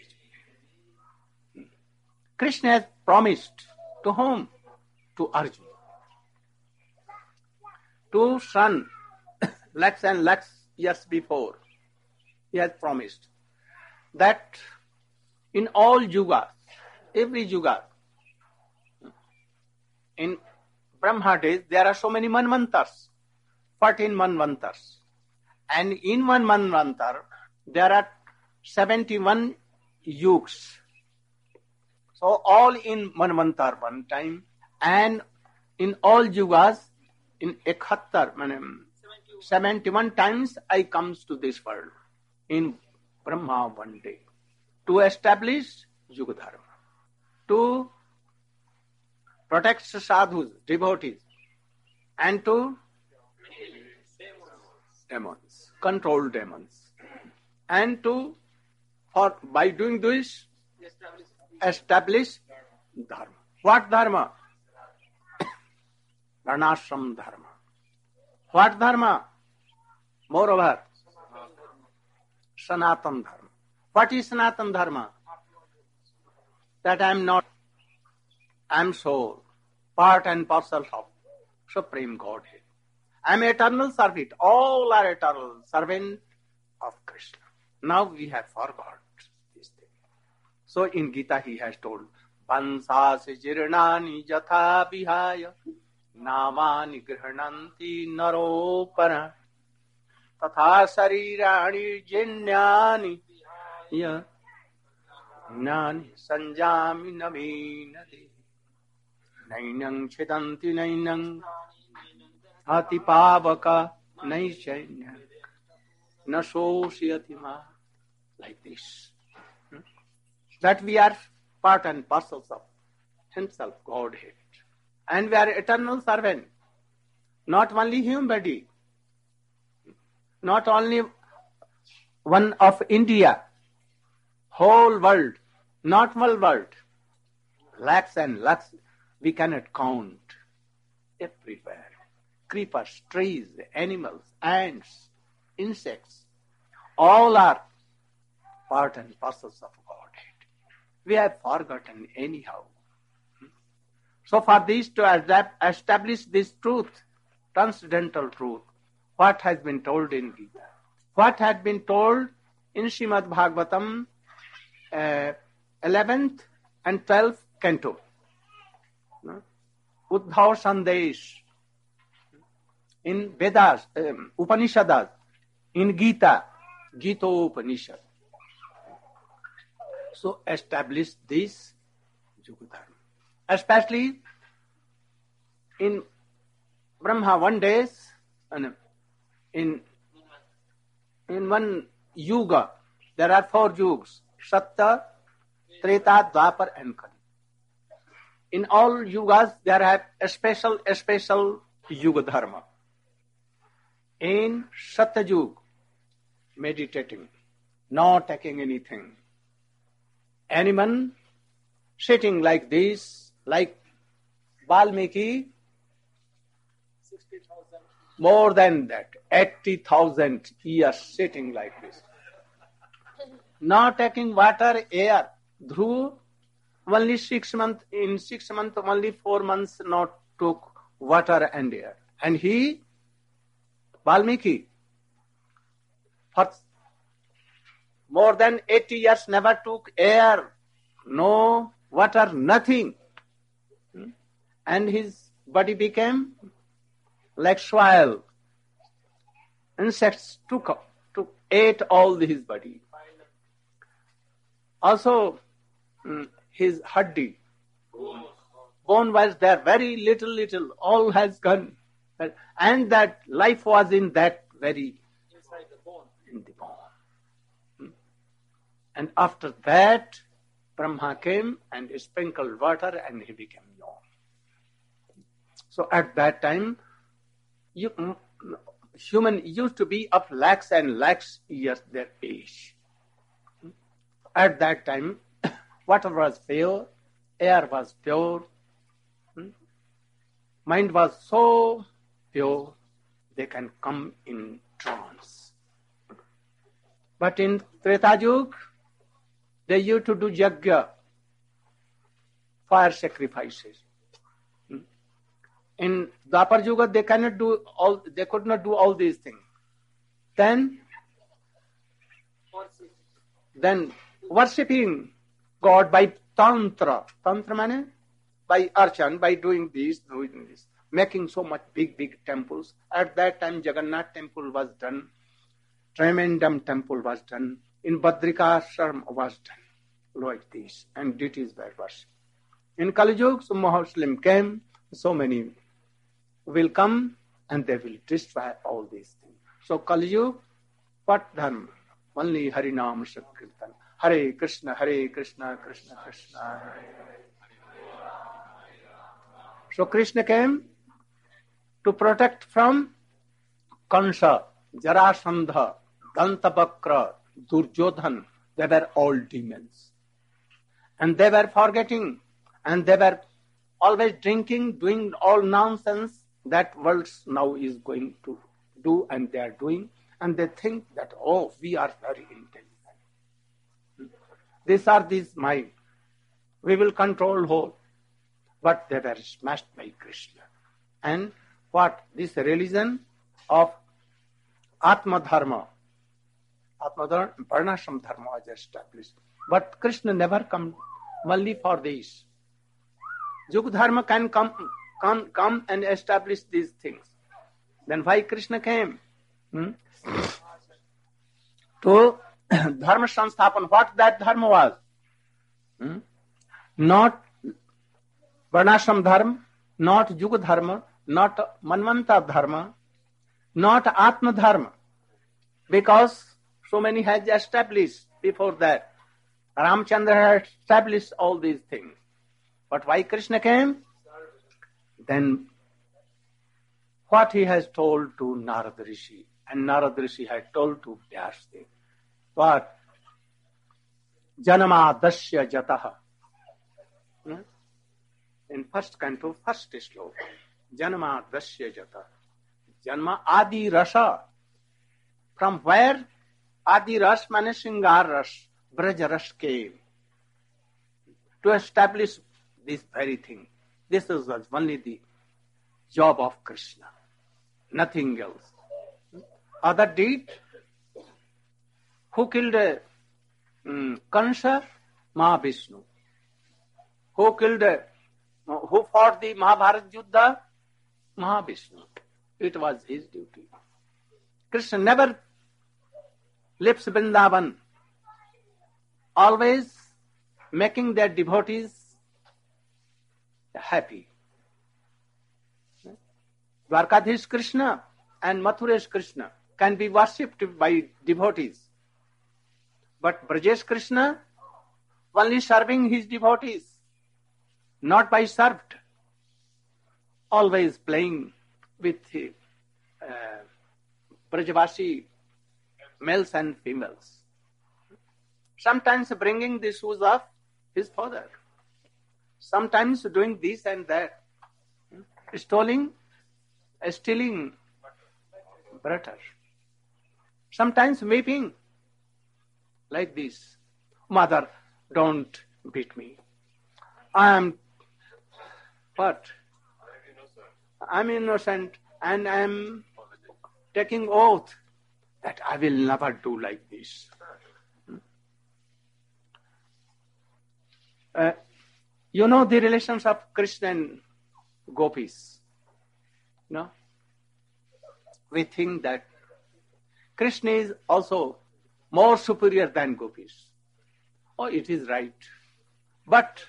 A: Krishna has promised to whom? To Arjuna. To shun lakhs and lakhs years before, he has promised that in all yugas, every yuga, in Brahma days, there are so many manvantars, 14 manvantars. And in one manvantar, there are 71 yugs. So all in manvantar one time, and in all yugas, in 71 times I comes to this world in Brahma one day to establish Yuga Dharma, to protect sadhus, devotees, and to demons, control demons, and to, for by doing this, establish Dharma. What Dharma? Varnashram Dharma. What Dharma? Moreover, Sanatan Dharma. What is Sanatan Dharma? That I am not, I am soul, part and parcel of Supreme Godhead. I am eternal servant. All are eternal servant of Krishna. Now we have forgot this thing. So in Gita he has told, Vansasi jirnani jatha vihaya namani grihananti naropara tatha sarirani jinyani ya nani sanjami naminati nainang chidanti nainang ati pavaka naishanya nasosyatima, like this. That we are part and parcels of himself, Godhead. And we are eternal servant. Not only human body, not only one of India, whole world, not whole world, lakhs and lakhs, we cannot count. Everywhere. Creepers, trees, animals, ants, insects, all are part and parcels of Godhead. We have forgotten anyhow. So for this to establish this truth, transcendental truth, what has been told in Gita? What had been told in Srimad Bhagavatam 11th and 12th canto? Uddhav Sandesh, in Vedas, Upanishads, in Gita, Gita Upanishad. So establish this Yuga Dharma. Especially in Brahma one days, in one yuga, there are 4 yugas, Satta, Treta, Dwapar and Kali. In all yugas, there are a special Yuga Dharma. In Satta Yuga, meditating, not taking anything. Anyone sitting like this, like Valmiki, 60,000. More than that, 80,000 years sitting like this. Not taking water, air. Dhruv, only 6 months, in 6 months, only 4 months not took water and air. And he, Valmiki, for more than 80 years never took air, no water, nothing. And his body became like soil. Insects ate all his body. Also, his haddi, bone was there, very little, all has gone. And that life was in that very, inside the bone. In the bone. And after that, Brahma came and sprinkled water and he became young. So at that time, human used to be of lakhs and lakhs years their age. At that time, water was pure, air was pure, mind was so pure, they can come in trance. But in Treta Yuga, they used to do yajna, fire sacrifices. In Dwapar Yuga, they could not do all these things. Then worshipping God by tantra. Tantra means by archan, by doing this, making so much big temples. At that time, Jagannath temple was done. Tremendum temple was done. In Badrikashram was done. Like this. And deities were worshipped. In Kali Yuga, some Muslim came. So many will come and they will destroy all these things. So Kali Yuga, what dharma? Only Harinam Sankirtan. Hare Krishna, Krishna Krishna, Hare Hare. So Krishna came to protect from Kansa, Jarasandha, Dantabakra, Duryodhan. They were all demons. And they were forgetting. And they were always drinking, doing all nonsense that world now is going to do, and they are doing. And they think that, oh, we are very intelligent. These are these mind. We will control whole. But they were smashed by Krishna. And what? This religion of Atma Dharma, Varnashram Dharma was established. But Krishna never come only for this. Yuga Dharma can come and establish these things. Then why Krishna came? To Dharma Sansthapan. What that Dharma was? Not Varnashram Dharma, not Yuga Dharma, not Manvanta Dharma, not Atma Dharma. Because so many has established before that. Ramchandra had established all these things. But why Krishna came? Then what he has told to Narad Rishi, and Narad Rishi had told to Vyasdev. What? Janama dasya jataha. In first canto, first sloka. Janama dasya jataha. Janma adi rasa. From where adi ras means Sringar ras, Braj ras came. To establish this very thing. This is only the job of Krishna. Nothing else. Other deed? Who killed Kansa? Mahavishnu. Who fought the Mahabharata Yuddha? Mahavishnu. It was his duty. Krishna never leaves Vrindavan. Always making their devotees happy. Dwarkadhish Krishna and Mathuresh Krishna can be worshipped by devotees. But Brajesh Krishna only serving his devotees, not by served. Always playing with Brajavasi males and females. Sometimes bringing the shoes of his father. Sometimes doing this and that. Stealing butter. Sometimes weeping like this. Mother, don't beat me. I'm innocent and I'm taking oath that I will never do like this. You know the relations of Krishna and gopis. No? We think that Krishna is also more superior than gopis. Oh, it is right. But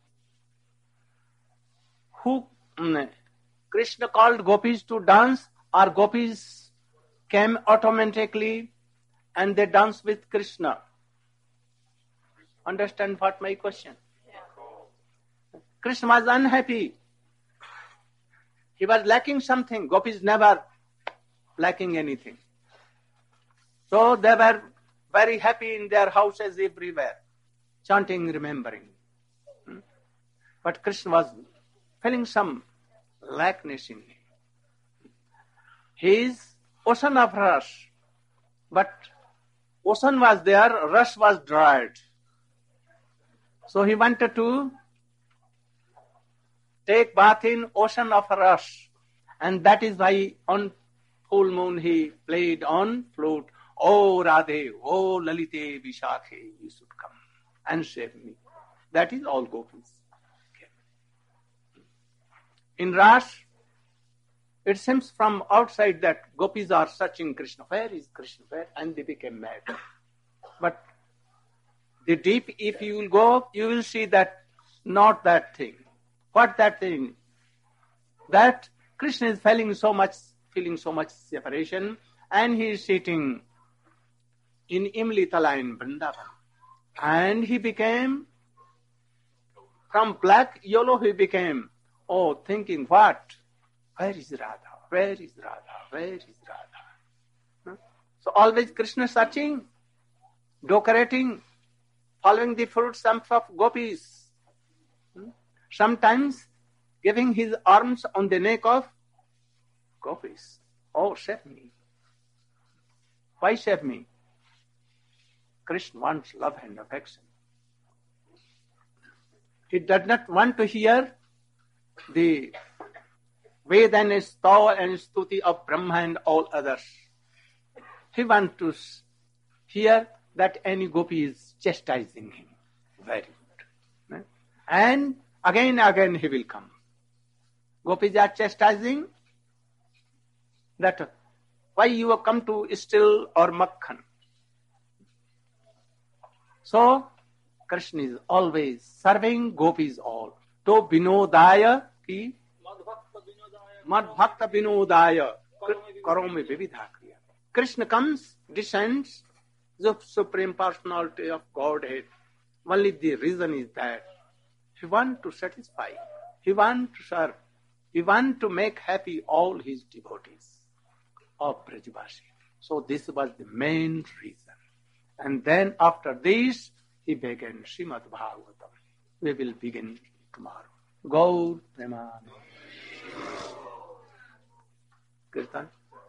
A: who Krishna called gopis to dance, or gopis came automatically and they dance with Krishna? Understand what my question? Krishna was unhappy. He was lacking something. Gopis never lacking anything. So they were very happy in their houses everywhere, chanting, remembering. But Krishna was feeling some lackness in him. He is ocean of rush, but ocean was there, rush was dried. So he wanted to take bath in ocean of rush, and that is why on full moon he played on flute. Oh Radhe, oh Lalite Vishakhe, you should come and save me. That is all gopis. Okay. In Ras, it seems from outside that gopis are searching Krishna. Where is Krishna? Where? And they became mad. But the deep, if you will go, you will see that not that thing. What that thing? That Krishna is feeling so much separation, and he is sitting in Imlitala in Vrindavan. And he became, from black, yellow he became, thinking what? Where is Radha? Where is Radha? Where is Radha? So always Krishna searching, decorating, following the footsteps of gopis. Sometimes giving his arms on the neck of gopis. Oh, save me. Why save me? Krishna wants love and affection. He does not want to hear the Veda and Stava and Stuti of Brahma and all others. He wants to hear that any gopi is chastising him. Very good. And again he will come. Gopis are chastising that why you have come to still or Makhan. So Krishna is always serving gopis all. To Vinodaya ki Mad Bhakta Vinodaya Karomi Vividha Kriya. Krishna comes, descends, the Supreme Personality of Godhead. Only the reason is that he wants to satisfy, he wants to serve, he wants to make happy all his devotees of Brajavasi. So this was the main reason. And then after this, he began Srimad Bhagavatam. We will begin tomorrow. Gaur Premanand. Kirtan.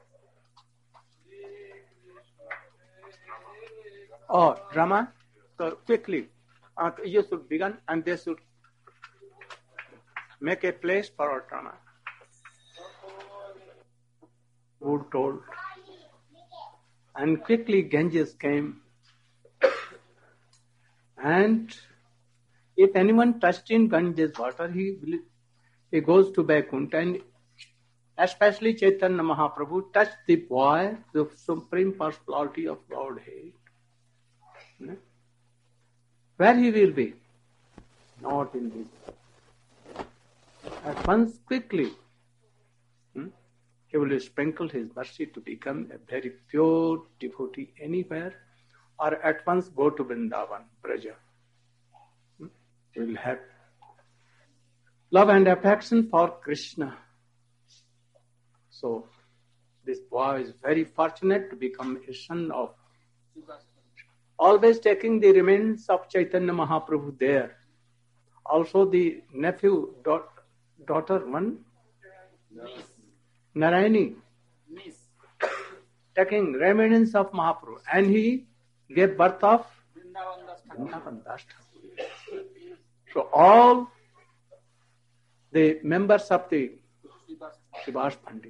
A: Drama. So quickly, you should begin and they should make a place for our drama. Wood told. And quickly Ganges came. And if anyone touched in Ganges water, he goes to Vaikuntha. And especially Chaitanya Mahaprabhu touched the boy, the Supreme Personality of Godhead. Where he will be? Not in this. At once, quickly, he will sprinkle his mercy to become a very pure devotee anywhere, or at once go to Vrindavan, Braja. He will have love and affection for Krishna. So, this boy is very fortunate to become a son of, always taking the remains of Chaitanya Mahaprabhu there. Also the nephew, daughter, one? Narayani. Taking remnants of Mahaprabhu. And he gave birth of Vrindavan Das Thakur. So all the members of the Srivas Pandit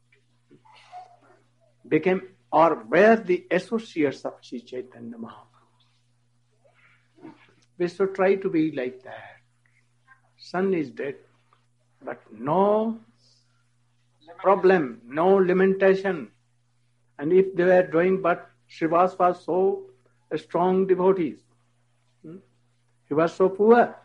A: became or were the associates of Sri Chaitanya Mahaprabhu. We should try to be like that. Son is dead, but no problem, no limitation. And if they were doing, but Srivas was so strong devotees. He was so poor.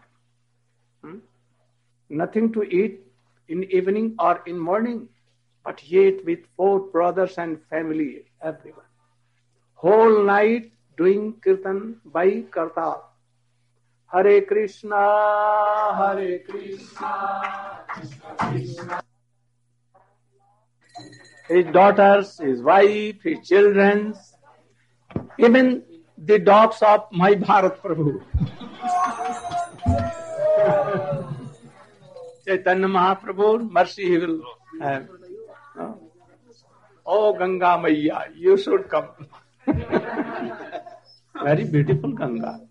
A: Nothing to eat in evening or in morning, but he ate with 4 brothers and family, everyone. Whole night doing kirtan by Kartal. Hare Krishna, Hare Krishna, Krishna Krishna. His daughters, his wife, his children, even the dogs of my Bharat Prabhu. Chaitanya Mahaprabhu, mercy he will have. Oh Ganga Maiya, you should come. Very beautiful Ganga.